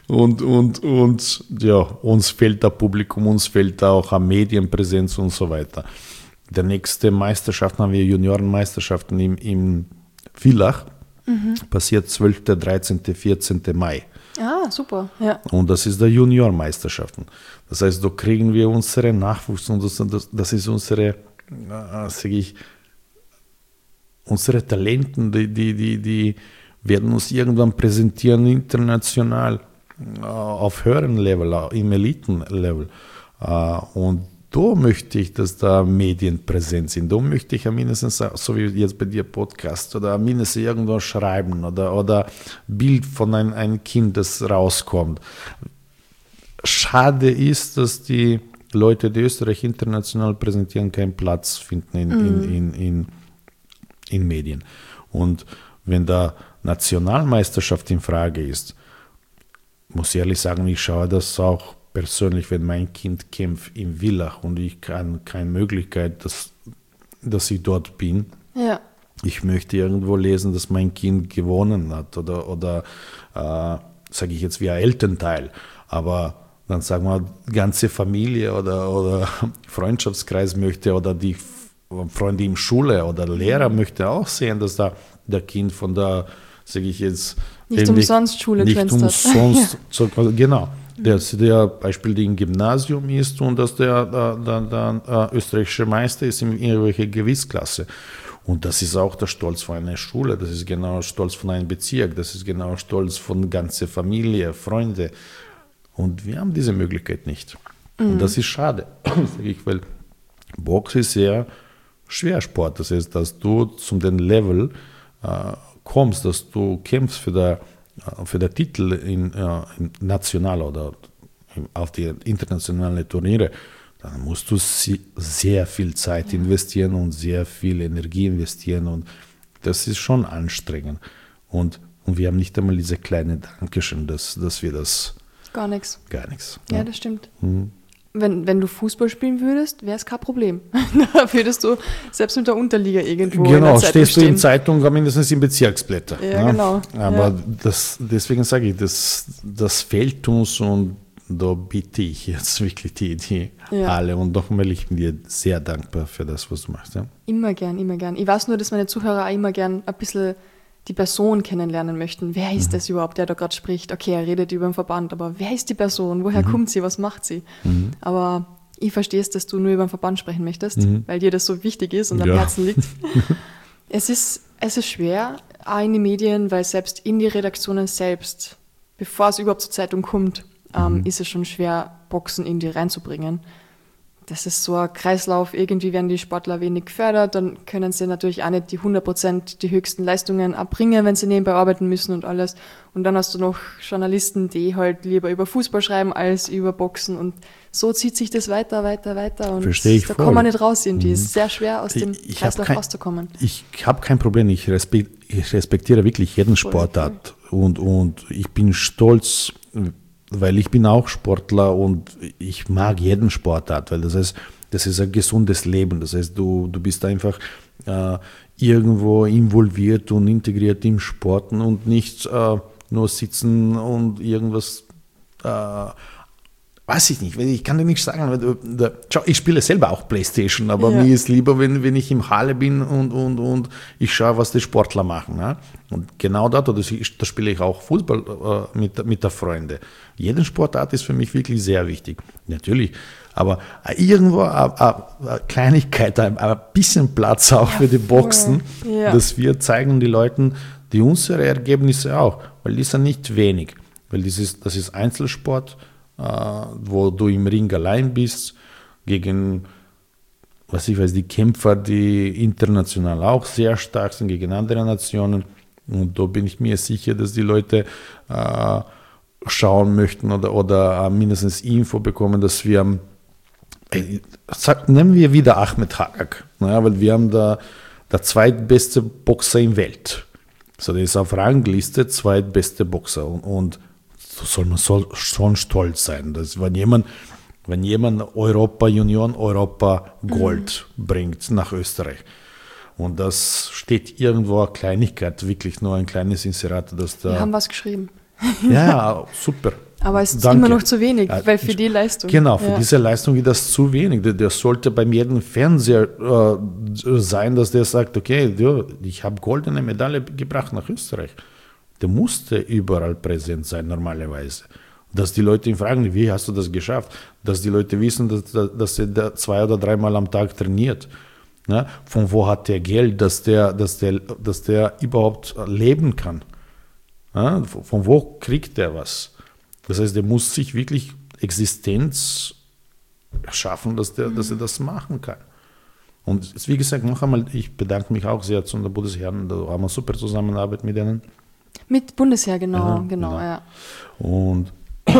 und ja, uns fehlt da Publikum, uns fehlt da auch Medienpräsenz und so weiter. Der nächste Meisterschaft haben wir Juniorenmeisterschaften im Villach. Passiert 12., 13., 14. Mai. Ah, super. Ja. Und das ist der Juniormeisterschaften. Das heißt, da kriegen wir unsere Nachwuchs und das ist unsere, sage ich, unsere Talenten, die werden uns irgendwann präsentieren international auf höherem Level, im Elitenlevel. Und da möchte ich, dass da Medien präsent sind. Da möchte ich mindestens, so wie jetzt bei dir Podcast, oder mindestens irgendwo schreiben oder Bild von einem Kind, das rauskommt. Schade ist, dass die Leute, die Österreich international präsentieren, keinen Platz finden in Medien. Und wenn da Nationalmeisterschaft in Frage ist, muss ich ehrlich sagen, ich schaue das auch persönlich, wenn mein Kind kämpft im Villach und ich kann keine Möglichkeit, dass ich dort bin. Ja. Ich möchte irgendwo lesen, dass mein Kind gewonnen hat oder sage ich jetzt wie ein Elternteil, aber dann sagen wir, ganze Familie oder Freundschaftskreis möchte oder die Freunde in Schule oder Lehrer möchte auch sehen, dass da der Kind von der, sage ich jetzt, nicht umsonst Schule nicht umsonst, genau. Der Beispiel, die im Gymnasium ist und dass der österreichische Meister ist in irgendwelcher Gewichtsklasse. Und das ist auch der Stolz von einer Schule, das ist genau Stolz von einem Bezirk, das ist genau Stolz von ganzer Familie, Freunde. Und wir haben diese Möglichkeit nicht. Und das ist schade, sage ich, weil Box ist sehr schwer Sport. Das heißt, dass du zu dem Level kommst, dass du kämpfst für den Titel in national oder auf die internationalen Turniere, dann musst du sehr viel Zeit investieren und sehr viel Energie investieren und das ist schon anstrengend. Und wir haben nicht einmal diese kleine Dankeschön, dass wir das... Gar nichts. Ja, das stimmt. Wenn du Fußball spielen würdest, wäre es kein Problem. Da würdest du selbst mit der Unterliga irgendwo in der Zeitung stehst stehen. du in Zeitung, mindestens im Bezirksblätter. Ja, genau. Aber deswegen sage ich, das fehlt uns und da bitte ich jetzt wirklich die alle und nochmal, ich bin dir sehr dankbar für das, was du machst. Ja? Immer gern. Ich weiß nur, dass meine Zuhörer auch immer gern ein bisschen die Person kennenlernen möchten. Wer ist das überhaupt, der da gerade spricht? Okay, er redet über den Verband, aber wer ist die Person? Woher kommt sie? Was macht sie? Aber ich verstehe es, dass du nur über den Verband sprechen möchtest, weil dir das so wichtig ist und am Herzen liegt. Es ist schwer, auch in den Medien, weil selbst in die Redaktionen selbst, bevor es überhaupt zur Zeitung kommt, ist es schon schwer, Boxen in die reinzubringen. Das ist so ein Kreislauf, irgendwie werden die Sportler wenig gefördert, dann können sie natürlich auch nicht die 100% die höchsten Leistungen abbringen, wenn sie nebenbei arbeiten müssen und alles. Und dann hast du noch Journalisten, die halt lieber über Fußball schreiben als über Boxen und so zieht sich das weiter und verstehe ich da voll. kommt man nicht raus irgendwie. Es ist sehr schwer, aus dem Kreislauf rauszukommen. Ich habe kein Problem, ich respektiere wirklich jeden Sportart und ich bin stolz, weil ich bin auch Sportler und ich mag jeden Sportart, weil das heißt, das ist ein gesundes Leben. Das heißt, du bist einfach irgendwo involviert und integriert im Sporten und nicht nur sitzen und irgendwas, weiß ich nicht, ich kann dir nicht sagen, ich spiele selber auch Playstation, aber mir ist lieber, wenn ich im Halle bin und ich schaue, was die Sportler machen. Ne? Und genau da spiele ich auch Fußball mit der Freunde. Jede Sportart ist für mich wirklich sehr wichtig, natürlich. Aber irgendwo eine Kleinigkeit, ein bisschen Platz auch für die Boxen, dass wir zeigen den Leuten die unsere Ergebnisse auch, weil die sind nicht wenig, weil das ist Einzelsport, wo du im Ring allein bist, gegen, die Kämpfer, die international auch sehr stark sind, gegen andere Nationen. Und da bin ich mir sicher, dass die Leute schauen möchten oder mindestens Info bekommen, dass wir, nehmen wir wieder Ahmed Hagag, weil wir haben der zweitbeste Boxer in der Welt. So, der ist auf Rangliste zweitbeste Boxer und soll man schon stolz sein, dass wenn jemand Europa Union, Europa Gold bringt nach Österreich. Und das steht irgendwo eine Kleinigkeit, wirklich nur ein kleines Inserat, dass da... Wir haben was geschrieben. Ja, super. Aber es ist immer noch zu wenig, weil für die Leistung... Genau, für diese Leistung ist das zu wenig. Der sollte bei jedem Fernseher sein, dass der sagt, okay, ich habe goldene Medaille gebracht nach Österreich. Der musste überall präsent sein, normalerweise. Dass die Leute ihn fragen, wie hast du das geschafft? Dass die Leute wissen, dass er da 2 oder 3 Mal am Tag trainiert. Ne? Von wo hat der Geld, dass der überhaupt leben kann? Ne? Von wo kriegt der was? Das heißt, der muss sich wirklich Existenz schaffen, dass er das machen kann. Und wie gesagt, noch einmal, ich bedanke mich auch sehr zu den Bundesherren, da haben wir eine super Zusammenarbeit mit denen. Mit Bundesheer, genau. Ja. Und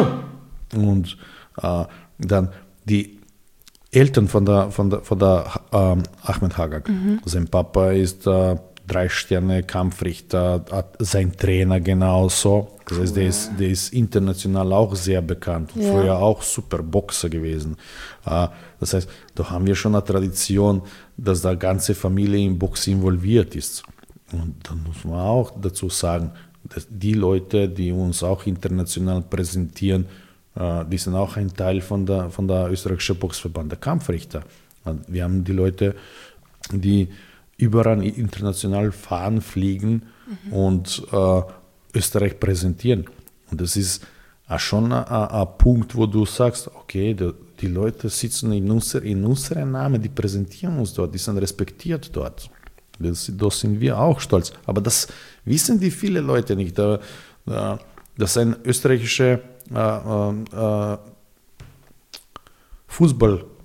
dann die Eltern von der Ahmed Hagag. Sein Papa ist 3-Sterne-Kampfrichter, sein Trainer genauso. Das heißt, der ist international auch sehr bekannt. Ja. Früher auch super Boxer gewesen. Das heißt, da haben wir schon eine Tradition, dass da ganze Familie im Boxen involviert ist. Und dann muss man auch dazu sagen, dass die Leute, die uns auch international präsentieren, die sind auch ein Teil von der österreichischen Boxverband, der Kampfrichter. Wir haben die Leute, die überall international fahren, fliegen und Österreich präsentieren. Und das ist schon ein Punkt, wo du sagst, okay, die Leute sitzen in unserem Namen, die präsentieren uns dort, die sind respektiert dort. Da sind wir auch stolz. Aber das wissen die viele Leute nicht. Dass ein österreichischer Fußball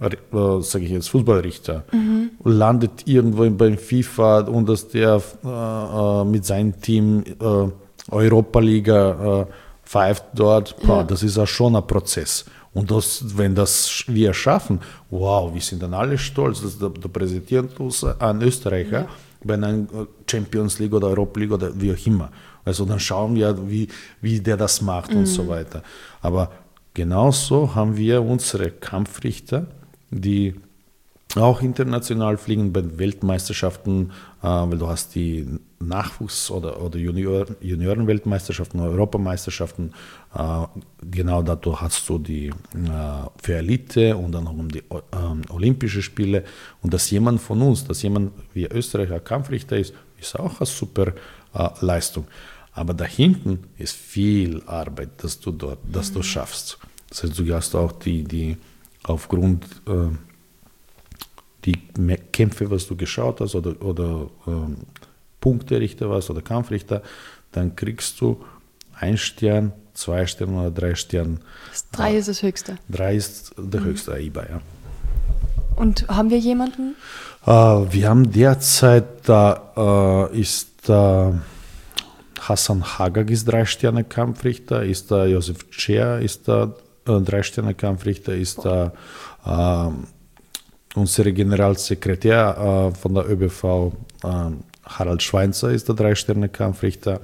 sage ich jetzt, Fußballrichter, landet irgendwo beim FIFA und dass der mit seinem Team Europa-Liga pfeift dort, das ist auch schon ein Prozess. Und wenn das wir schaffen, wow, wir sind dann alle stolz, dass da präsentiert uns ein Österreicher bei einer Champions League oder Europa League oder wie auch immer. Also dann schauen wir, wie der das macht und so weiter. Aber genauso haben wir unsere Kampfrichter, die auch international fliegen bei Weltmeisterschaften, weil du hast die Nachwuchs- oder Junioren-Weltmeisterschaften, Europameisterschaften, genau dazu hast du die für Elite und dann um die Olympische Spiele. Und dass jemand von uns, dass jemand wie Österreicher Kampfrichter ist auch eine super Leistung. Aber dahinten ist viel Arbeit, dass du schaffst. Das heißt, du hast auch die aufgrund die Kämpfe, was du geschaut hast oder Punkterichter warst oder Kampfrichter, dann kriegst du 1 Stern, 2 Sterne oder 3 Sterne. 3 ist das höchste. 3 ist der höchste AIBA, ja. Und haben wir jemanden? Wir haben derzeit, da ist Hassan Hagag ist 3 Sterne Kampfrichter, ist da Josef Cer ist da 3 Sterne Kampfrichter, ist da unser Generalsekretär von der ÖBV, Harald Schweinzer, ist der 3 Sterne Kampfrichter.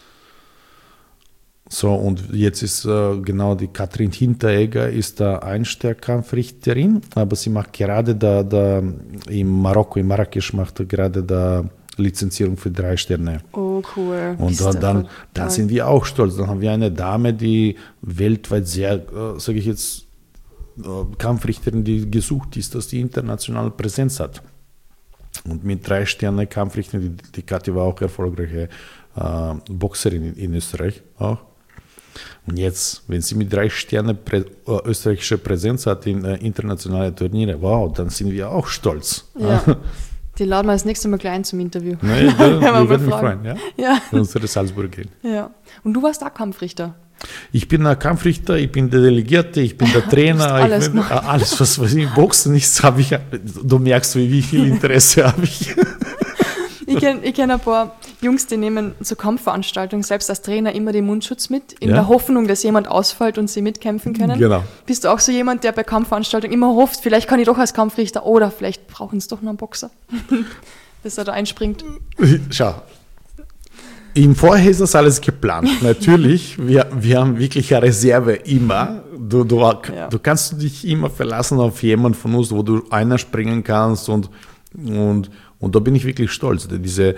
So, und jetzt ist genau die Katrin Hinteregger ist da 1 Stern Kampfrichterin, aber sie macht gerade da in Marrakesch macht gerade da Lizenzierung für 3 Sterne. Oh, cool. Und dann sind wir auch stolz. Dann haben wir eine Dame, die weltweit sehr, sage ich jetzt, Kampfrichterin, die gesucht ist, dass die internationale Präsenz hat. Und mit 3 Sterne Kampfrichterin, die Kathi war auch erfolgreiche Boxerin in Österreich auch. Und jetzt, wenn sie mit 3 Sterne österreichische Präsenz hat in internationale Turniere, wow, dann sind wir auch stolz. Ja. Die laden wir das nächste Mal gleich ein zum Interview. Nee, wir würden mich freuen, ja? Wenn unsere Salzburg gehen. Ja. Und du warst auch Kampfrichter? Ich bin ein Kampfrichter, ich bin der Delegierte, ich bin der Trainer. alles was im Boxen ist, habe ich. Du merkst, wie viel Interesse habe ich. Ich kenn ein paar Jungs, die nehmen zur Kampfveranstaltung selbst als Trainer immer den Mundschutz mit, in der Hoffnung, dass jemand ausfällt und sie mitkämpfen können. Genau. Bist du auch so jemand, der bei Kampfveranstaltungen immer hofft, vielleicht kann ich doch als Kampfrichter oder vielleicht brauchen sie doch noch einen Boxer, dass er da einspringt? Schau, im Vorher ist das alles geplant. Natürlich, wir haben wirklich eine Reserve immer. Du kannst dich immer verlassen auf jemanden von uns, wo du einer springen kannst und da bin ich wirklich stolz. Diese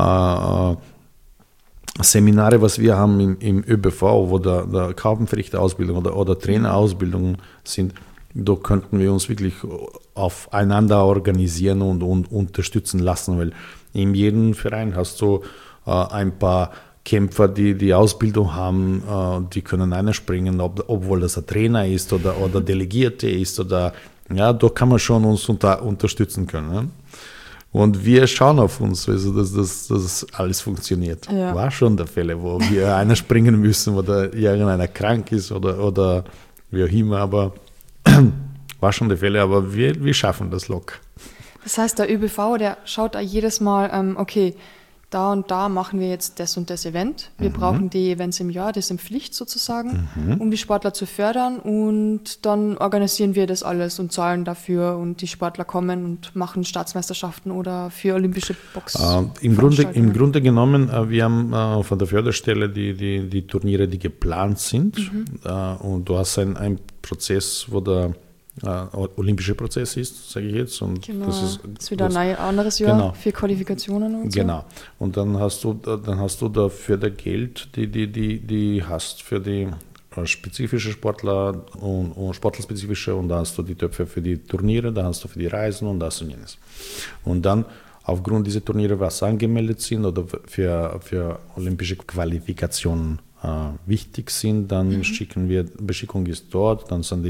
Seminare, was wir haben im ÖBV, wo der Kampfrichterausbildung oder Trainerausbildung sind, da könnten wir uns wirklich aufeinander organisieren und unterstützen lassen, weil in jedem Verein hast du ein paar Kämpfer, die Ausbildung haben, die können einspringen, obwohl das ein Trainer ist oder Delegierte ist da kann man schon uns unterstützen können. Ne? Und wir schauen auf uns, also dass alles funktioniert. Ja. War schon der Fälle, wo wir einer springen müssen oder irgendeiner krank ist oder wie auch immer, aber war schon der Fälle, aber wir schaffen das locker. Das heißt, der ÖBV, der schaut da jedes Mal, okay, da und da machen wir jetzt das und das Event. Wir brauchen die Events im Jahr, das ist in Pflicht sozusagen, um die Sportler zu fördern, und dann organisieren wir das alles und zahlen dafür und die Sportler kommen und machen Staatsmeisterschaften oder für olympische Im Grunde genommen, wir haben von der Förderstelle die Turniere, die geplant sind, und du hast einen Prozess, wo der olympische Prozess ist, sage ich jetzt. Und genau. Das ist wieder ein anderes Jahr für Qualifikationen und so. Genau. Und dann hast du dafür das Geld, die hast für die spezifische Sportler und sportlerspezifische, und da hast du die Töpfe für die Turniere, da hast du für die Reisen und das und jenes. Und dann aufgrund dieser Turniere, was angemeldet sind oder für olympische Qualifikationen wichtig sind, dann Beschickung ist dort, dann sind die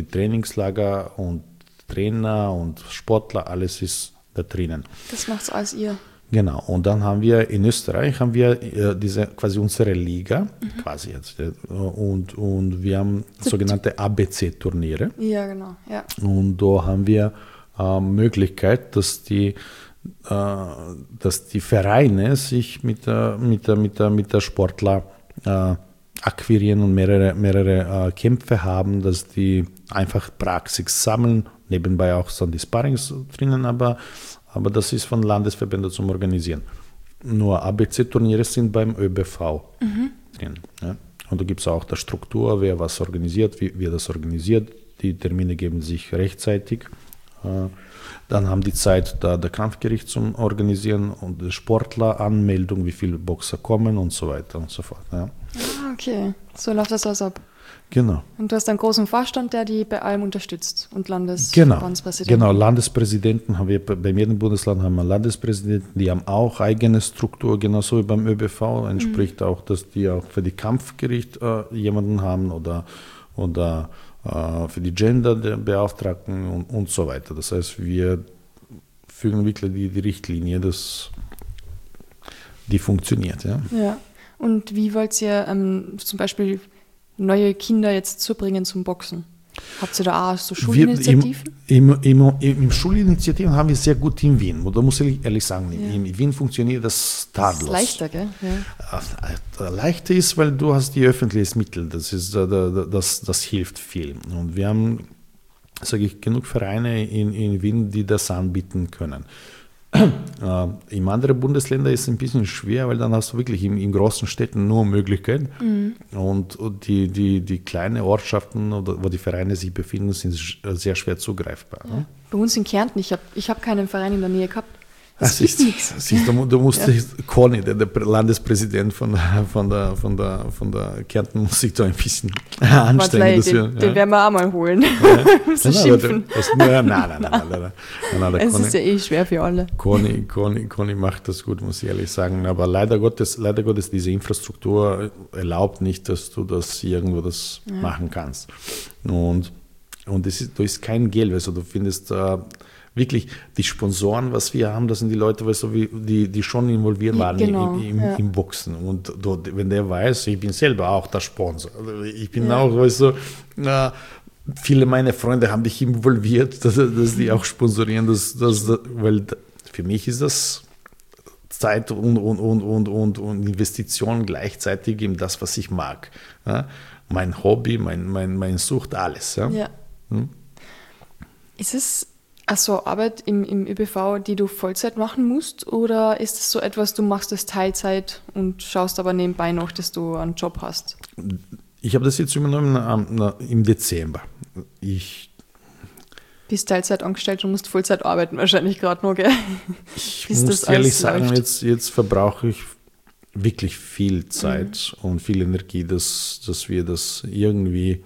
Trainingslager und Trainer und Sportler, alles ist da drinnen. Das macht's alles ihr? Genau, und dann haben wir in Österreich diese quasi unsere Liga, quasi jetzt, und wir haben sogenannte ABC-Turniere. Ja, genau. Ja. Und da haben wir Möglichkeit, dass die Vereine sich mit der Sportler akquirieren und mehrere Kämpfe haben, dass die einfach Praxis sammeln, nebenbei auch so die Sparrings drinnen, aber das ist von Landesverbänden zum Organisieren. Nur ABC-Turniere sind beim ÖBV drin. Ja. Und da gibt es auch die Struktur, wer was organisiert, wie das organisiert. Die Termine geben sich rechtzeitig. Dann haben die Zeit, da der Kampfgericht zum Organisieren und die Sportleranmeldung, wie viele Boxer kommen und so weiter und so fort. Ja. Ah, okay. So läuft das also ab. Genau. Und du hast einen großen Vorstand, der die bei allem unterstützt und Landesverbandspräsidenten. Genau, Landespräsidenten haben wir, bei jedem Bundesland haben wir Landespräsidenten, die haben auch eigene Struktur, genauso wie beim ÖBV, entspricht auch, dass die auch für die Kampfgericht jemanden haben oder für die Genderbeauftragten und so weiter. Das heißt, wir fügen wirklich die Richtlinie, die funktioniert. Ja. Ja. Und wie wollt ihr zum Beispiel neue Kinder jetzt zubringen zum Boxen? Habt ihr da auch so Schulinitiativen? Im Schulinitiativen haben wir sehr gut in Wien. Da muss ich ehrlich sagen, in Wien funktioniert das tadellos. Das ist leichter, gell? Ja. Leichter ist, weil du hast die öffentlichen Mittel. Das hilft viel. Und wir haben, sage ich, genug Vereine in Wien, die das anbieten können. In anderen Bundesländern ist es ein bisschen schwer, weil dann hast du wirklich in großen Städten nur Möglichkeiten und die kleinen Ortschaften, wo die Vereine sich befinden, sind sehr schwer zugreifbar. Ja. Bei uns in Kärnten, ich hab keinen Verein in der Nähe gehabt. Du musst Conny, der Landespräsident von der Kärnten, muss sich da ein bisschen anstrengen. Den werden wir auch mal holen. Ja. Schimpfen. Nein. Es ist ja eh schwer für alle. Conny macht das gut, muss ich ehrlich sagen. Aber leider Gottes, diese Infrastruktur erlaubt nicht, dass du das irgendwo machen kannst. Und da ist kein Geld, also du findest wirklich die Sponsoren, was wir haben, das sind die Leute, weißt du, die schon involviert waren im Boxen. Und wenn der weiß, ich bin selber auch der Sponsor. Also ich bin auch, weißt du, viele meiner Freunde haben dich involviert, dass die auch sponsorieren, weil für mich ist das Zeit und Investition gleichzeitig in das, was ich mag. Ja? Mein Hobby, mein Sucht, alles. Ja? Ja. Ist es also Arbeit im ÖBV, die du Vollzeit machen musst, oder ist es so etwas, du machst es Teilzeit und schaust aber nebenbei noch, dass du einen Job hast? Ich habe das jetzt übernommen im Dezember. Bist Teilzeit angestellt und musst Vollzeit arbeiten wahrscheinlich gerade noch, gell? Ich muss ehrlich sagen, jetzt verbrauche ich wirklich viel Zeit und viel Energie, dass wir das irgendwie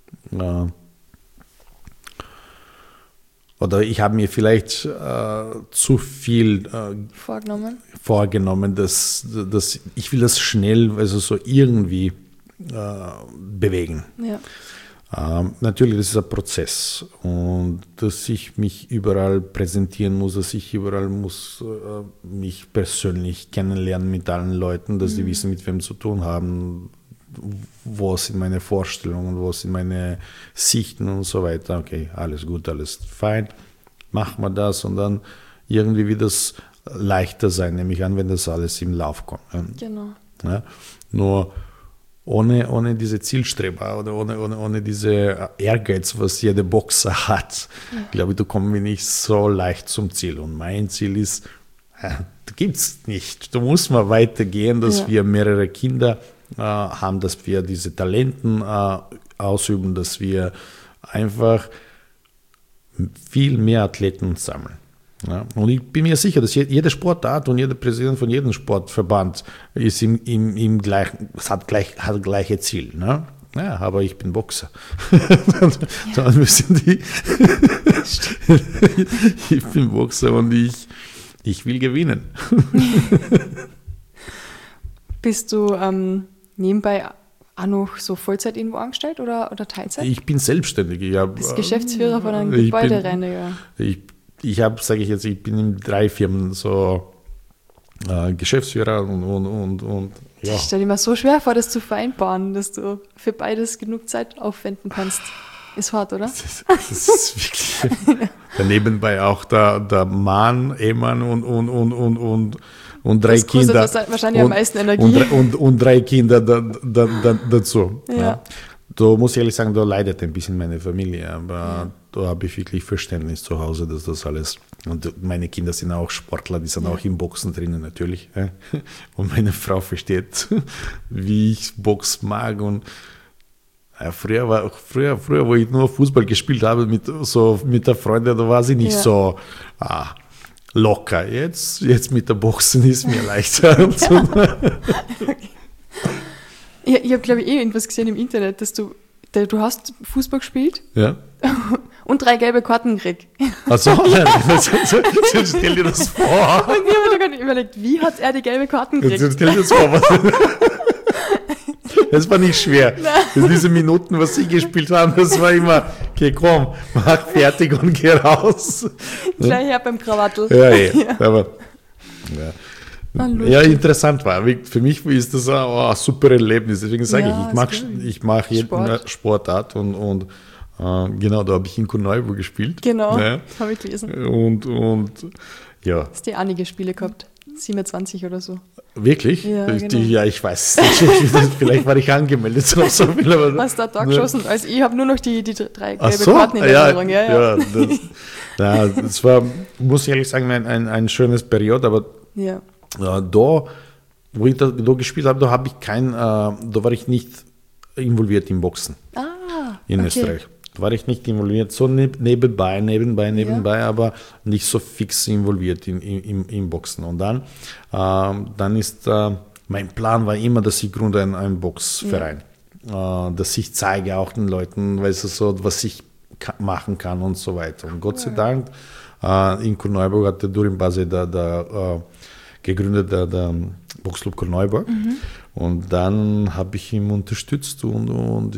oder ich habe mir vielleicht zu viel vorgenommen, dass ich will das schnell, also so irgendwie bewegen. Ja. Natürlich, das ist ein Prozess und dass ich mich überall präsentieren muss, dass ich überall muss mich persönlich kennenlernen mit allen Leuten, dass die wissen, mit wem zu tun haben, wo sind meine Vorstellungen, wo sind meine Sichten und so weiter. Okay, alles gut, alles fein, machen wir das und dann irgendwie wird es leichter sein, nehme ich an, wenn das alles im Lauf kommt. Genau. Ja, nur ohne diese Zielstreber oder ohne diese Ehrgeiz, was jeder Boxer hat, glaube ich, da kommen wir nicht so leicht zum Ziel. Und mein Ziel ist, gibt es nicht. Da muss man weitergehen, dass wir mehrere Kinder haben, dass wir diese Talenten ausüben, dass wir einfach viel mehr Athleten sammeln. Ja, und ich bin mir sicher, dass jede Sportart und jeder Präsident von jedem Sportverband ist hat gleiche Ziel. Ne? Ja, aber ich bin Boxer. Dann müssen die. Ich bin Boxer und ich will gewinnen. Bist du nebenbei auch noch so Vollzeit irgendwo angestellt oder Teilzeit? Ich bin selbstständig. Du bist Geschäftsführer von einem Gebäudereiniger. Ich bin in 3 Firmen so Geschäftsführer und ja. Ich stelle mir so schwer vor, das zu vereinbaren, dass du für beides genug Zeit aufwenden kannst. Ist hart, oder? Das ist wirklich nebenbei auch der Mann, Ehemann und drei das kostet Kinder. Wahrscheinlich am meisten Energie. Und drei Kinder dazu. Ja. Ja. Da muss ich ehrlich sagen, da leidet ein bisschen meine Familie, aber da habe ich wirklich Verständnis zu Hause, dass das alles, und meine Kinder sind auch Sportler, die sind auch im Boxen drinnen natürlich, ja. Und meine Frau versteht, wie ich Box mag und ja, früher, wo ich nur Fußball gespielt habe mit der Freundin, da war sie nicht so locker. Jetzt mit der Boxen ist mir leichter. Ich habe, glaube ich, irgendwas gesehen im Internet, dass du hast Fußball gespielt, ja. Und 3 gelbe Karten gekriegt. Ach so, stell dir das vor. Und ich habe mir gerade überlegt, wie hat er die gelbe Karten gekriegt? Stell dir das vor. Das war nicht schwer. Diese Minuten, was sie gespielt haben, das war immer, okay, komm, mach fertig und geh raus. Gleich her beim Krawattel. Ja. Aber, ja, interessant war. Für mich ist das ein super Erlebnis. Deswegen sage ich mache jeden Sportart und genau, da habe ich in Korneuburg gespielt. Genau, habe ich gelesen. Und ja. Hast du einige Spiele gehabt? 27 oder so. Wirklich? Ja, genau. Ja, ich weiß es nicht. Vielleicht war ich angemeldet. So viel, aber hast du da geschossen? Also ich habe nur noch die 3 gelbe Karten in Erinnerung. Ja. Das war, muss ich ehrlich sagen, ein schönes Period, aber da, wo ich da gespielt habe, da war ich nicht involviert im Boxen in Österreich. Da war ich nicht involviert, so nebenbei, aber nicht so fix involviert im Boxen. Und dann ist, mein Plan war immer, dass ich gründe einen Boxverein, dass ich zeige auch den Leuten, weißt du, so, was ich machen kann und so weiter. Und Gott sei Dank, in Korneuburg hat der Durin Base gegründet, der Boxclub Korneuburg. Und dann habe ich ihn unterstützt und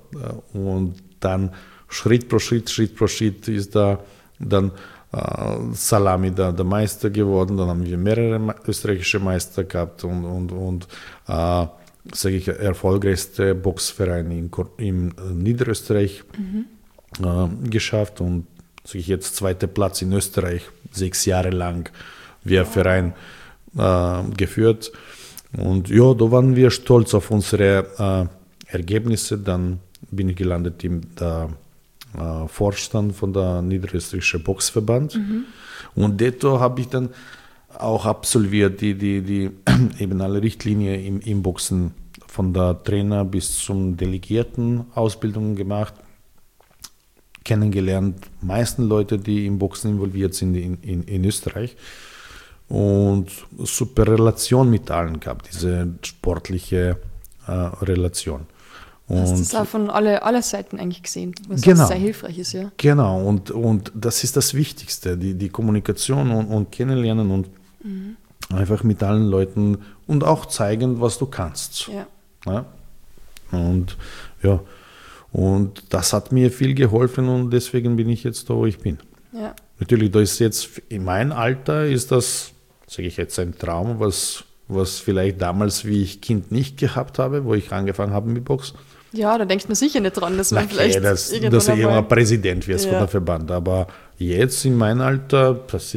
dann Schritt pro Schritt ist da dann Salami der Meister geworden. Dann haben wir mehrere österreichische Meister gehabt und sage ich, erfolgreichste Boxverein in Niederösterreich geschafft und sage ich jetzt 2. Platz in Österreich, 6 Jahre lang wir Verein geführt. Und ja, da waren wir stolz auf unsere Ergebnisse. Dann bin ich gelandet im Vorstand von der Niederösterreichischen Boxverband. Und dort habe ich dann auch absolviert, die eben alle Richtlinien im Boxen von der Trainer bis zum Delegierten Ausbildung gemacht. Kennengelernt, meisten Leute, die im Boxen involviert sind in Österreich. Und super Relation mit allen gehabt, diese sportliche Relation. Du hast das auch von alle Seiten eigentlich gesehen, was sehr hilfreich ist, ja. Genau, und das ist das Wichtigste, die Kommunikation und Kennenlernen und einfach mit allen Leuten und auch zeigen, was du kannst. Ja? Und das hat mir viel geholfen und deswegen bin ich jetzt da, wo ich bin. Ja. Natürlich, da ist jetzt in meinem Alter ist das, sage ich jetzt, ein Traum, was vielleicht damals, wie ich Kind nicht gehabt habe, wo ich angefangen habe mit Box. Ja, da denkt man sicher nicht dran, dass man vielleicht dass du irgendwann Präsident wirst von der Verband. Aber jetzt in meinem Alter,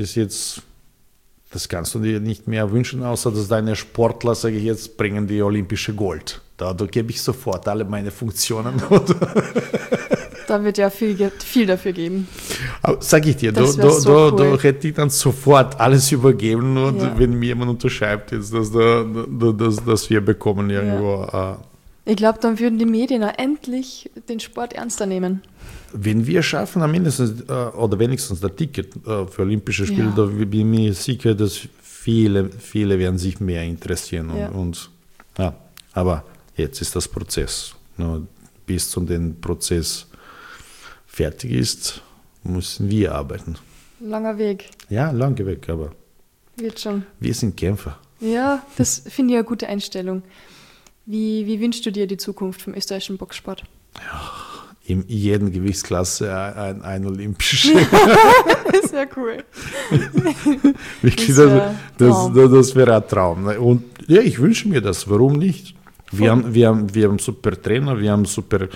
das kannst du dir nicht mehr wünschen, außer dass deine Sportler, sage ich jetzt, bringen die olympische Gold. Da gebe ich sofort alle meine Funktionen. Da wird ja viel dafür geben. Aber sag ich dir, da hätte ich dann sofort alles übergeben, und wenn mir jemand unterschreibt, jetzt, dass wir bekommen irgendwo. Ja. Ich glaube, dann würden die Medien auch endlich den Sport ernster nehmen. Wenn wir schaffen, mindestens oder wenigstens das Ticket für Olympische Spiele, da bin ich mir sicher, dass viele werden sich mehr interessieren. Aber jetzt ist das Prozess. Bis zu dem Prozess fertig ist, müssen wir arbeiten. Langer Weg. Ja, langer Weg, aber wird schon. Wir sind Kämpfer. Ja, das finde ich eine gute Einstellung. Wie wünschst du dir die Zukunft vom österreichischen Boxsport? Ja, in jeder Gewichtsklasse ein olympisches. Sehr cool. Wirklich, das wäre ein Traum. Und ja, ich wünsche mir das. Warum nicht? Wir haben super Trainer, wir haben super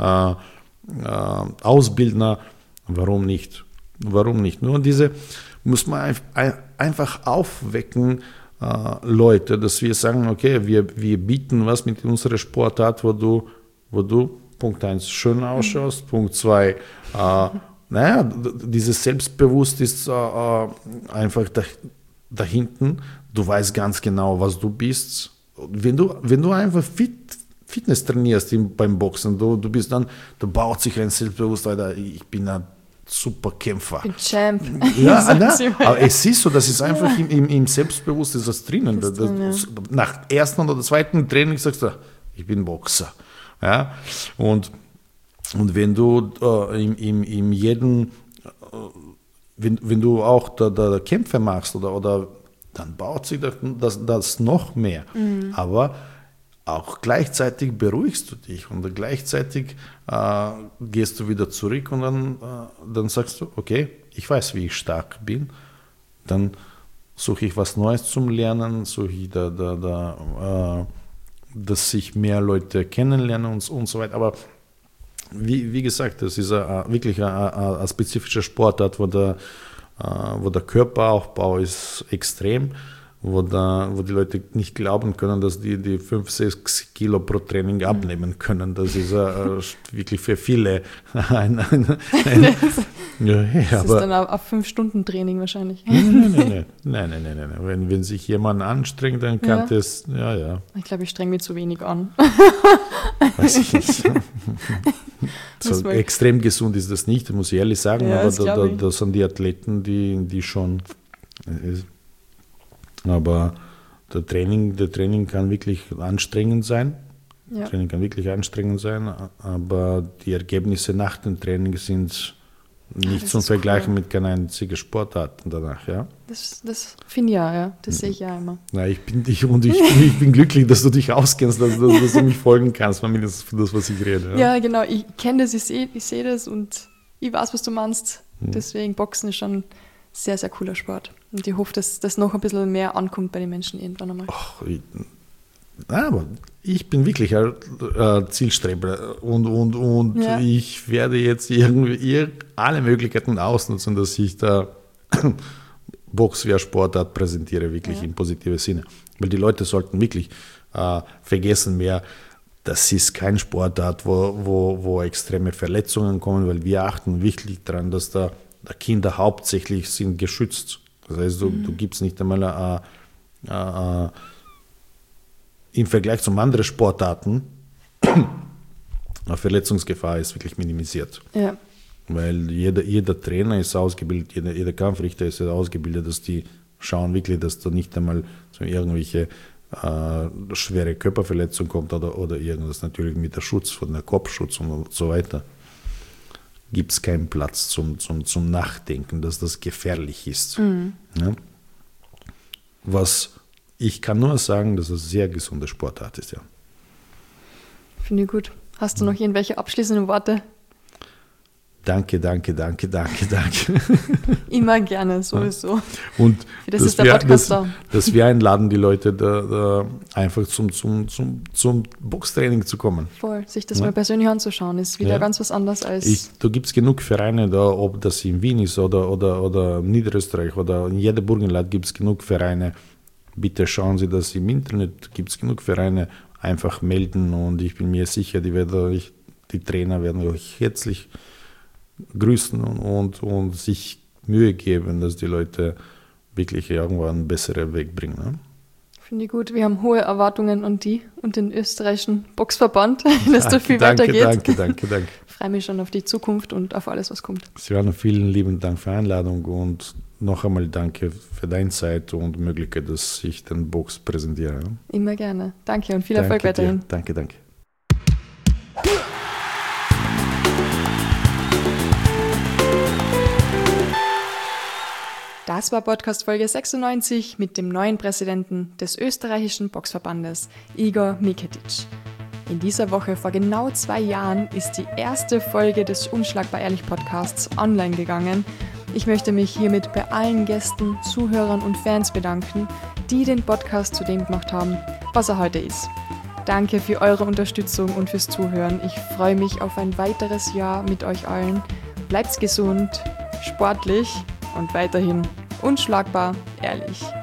Ausbildner. Warum nicht? Nur diese muss man einfach aufwecken, Leute, dass wir sagen, okay, wir bieten was mit unserer Sportart, wo du Punkt 1 schön ausschaust, Punkt 2, dieses Selbstbewusst ist einfach dahinten, du weißt ganz genau, was du bist. Wenn du einfach Fitness trainierst beim Boxen, du bist dann, da baut sich ein Selbstbewusstsein, ich bin ein super Kämpfer. Ich bin Champ. Ja, aber es ist so, das ist einfach im Selbstbewusstsein ist das drinnen. Nach ersten oder zweiten Training sagst du, ich bin Boxer. Ja? Und wenn du in jedem, wenn du auch da Kämpfe machst oder dann baut sich das noch mehr. Aber auch gleichzeitig beruhigst du dich und gleichzeitig gehst du wieder zurück und dann sagst du, okay, ich weiß, wie ich stark bin, dann suche ich was Neues zum Lernen, suche ich dass sich mehr Leute kennenlernen und so weiter. Aber wie gesagt, das ist wirklich eine spezifische Sportart, wo der Körperaufbau ist extrem, wo die Leute nicht glauben können, dass die 5, 6 Kilo pro Training abnehmen können. Das ist wirklich für viele das ist dann auf 5-Stunden-Training wahrscheinlich. Nein. Wenn sich jemand anstrengt, dann kann das, ja. Ich glaube, ich streng mich zu wenig an. Weiß ich nicht. So extrem gesund ist das nicht, muss ich ehrlich sagen, aber da sind die Athleten, die schon... Aber der Training kann wirklich anstrengend sein. Ja. Training kann wirklich anstrengend sein, aber die Ergebnisse nach dem Training sind nicht zum Vergleichen mit keiner einzigen Sportart danach. Ja? Das finde ich ja, das sehe ich ja immer. Ja, ich bin glücklich, dass du dich auskennst, dass du mich folgen kannst, mindestens für das, was ich rede. Ja, genau, ich kenne das, ich sehe das und ich weiß, was du meinst. Deswegen Boxen ist schon sehr, sehr cooler Sport. Und ich hoffe, dass das noch ein bisschen mehr ankommt bei den Menschen irgendwann einmal. Aber ich bin wirklich ein Zielstreber und ich werde jetzt irgendwie alle Möglichkeiten ausnutzen, dass ich da Box wie eine Sportart präsentiere, wirklich im positiven Sinne. Weil die Leute sollten wirklich vergessen mehr, das ist kein Sportart, wo extreme Verletzungen kommen, weil wir achten wirklich daran, dass da Kinder hauptsächlich sind geschützt. Das heißt, du gibst nicht einmal im Vergleich zu anderen Sportarten, eine Verletzungsgefahr ist wirklich minimisiert. Ja. Weil jeder Trainer ist ausgebildet, jeder Kampfrichter ist ausgebildet, dass die schauen wirklich, dass da nicht einmal so irgendwelche schwere Körperverletzung kommt oder irgendwas, natürlich mit der Schutz, von der Kopfschutz und so weiter. Gibt es keinen Platz zum Nachdenken, dass das gefährlich ist. Ja? Ich kann nur sagen, dass es eine sehr gesunde Sportart ist. Ja. Finde ich gut. Hast du noch irgendwelche abschließenden Worte? Danke. Immer gerne, sowieso. Und das ist der Podcast da. Dass wir einladen, die Leute da einfach zum Boxtraining zu kommen. Voll, sich das mal persönlich anzuschauen, ist wieder ganz was anderes als... Da gibt es genug Vereine, da, ob das in Wien ist oder Niederösterreich oder in jedem Burgenland gibt es genug Vereine. Bitte schauen Sie das im Internet, gibt es genug Vereine, einfach melden und ich bin mir sicher, die Trainer werden euch herzlich grüßen und sich Mühe geben, dass die Leute wirklich irgendwann einen besseren Weg bringen. Ne? Finde ich gut. Wir haben hohe Erwartungen an die und den österreichischen Boxverband, dass da viel weitergeht. Danke. Ich freue mich schon auf die Zukunft und auf alles, was kommt. Silvana, vielen lieben Dank für die Einladung und noch einmal danke für deine Zeit und Möglichkeit, dass ich den Box präsentiere. Immer gerne. Danke und viel Erfolg weiterhin. Danke. Das war Podcast Folge 96 mit dem neuen Präsidenten des österreichischen Boxverbandes, Igor Miketic. In dieser Woche vor genau 2 Jahren ist die erste Folge des Unschlagbar Ehrlich Podcasts online gegangen. Ich möchte mich hiermit bei allen Gästen, Zuhörern und Fans bedanken, die den Podcast zu dem gemacht haben, was er heute ist. Danke für eure Unterstützung und fürs Zuhören. Ich freue mich auf ein weiteres Jahr mit euch allen. Bleibt gesund, sportlich und weiterhin unschlagbar ehrlich.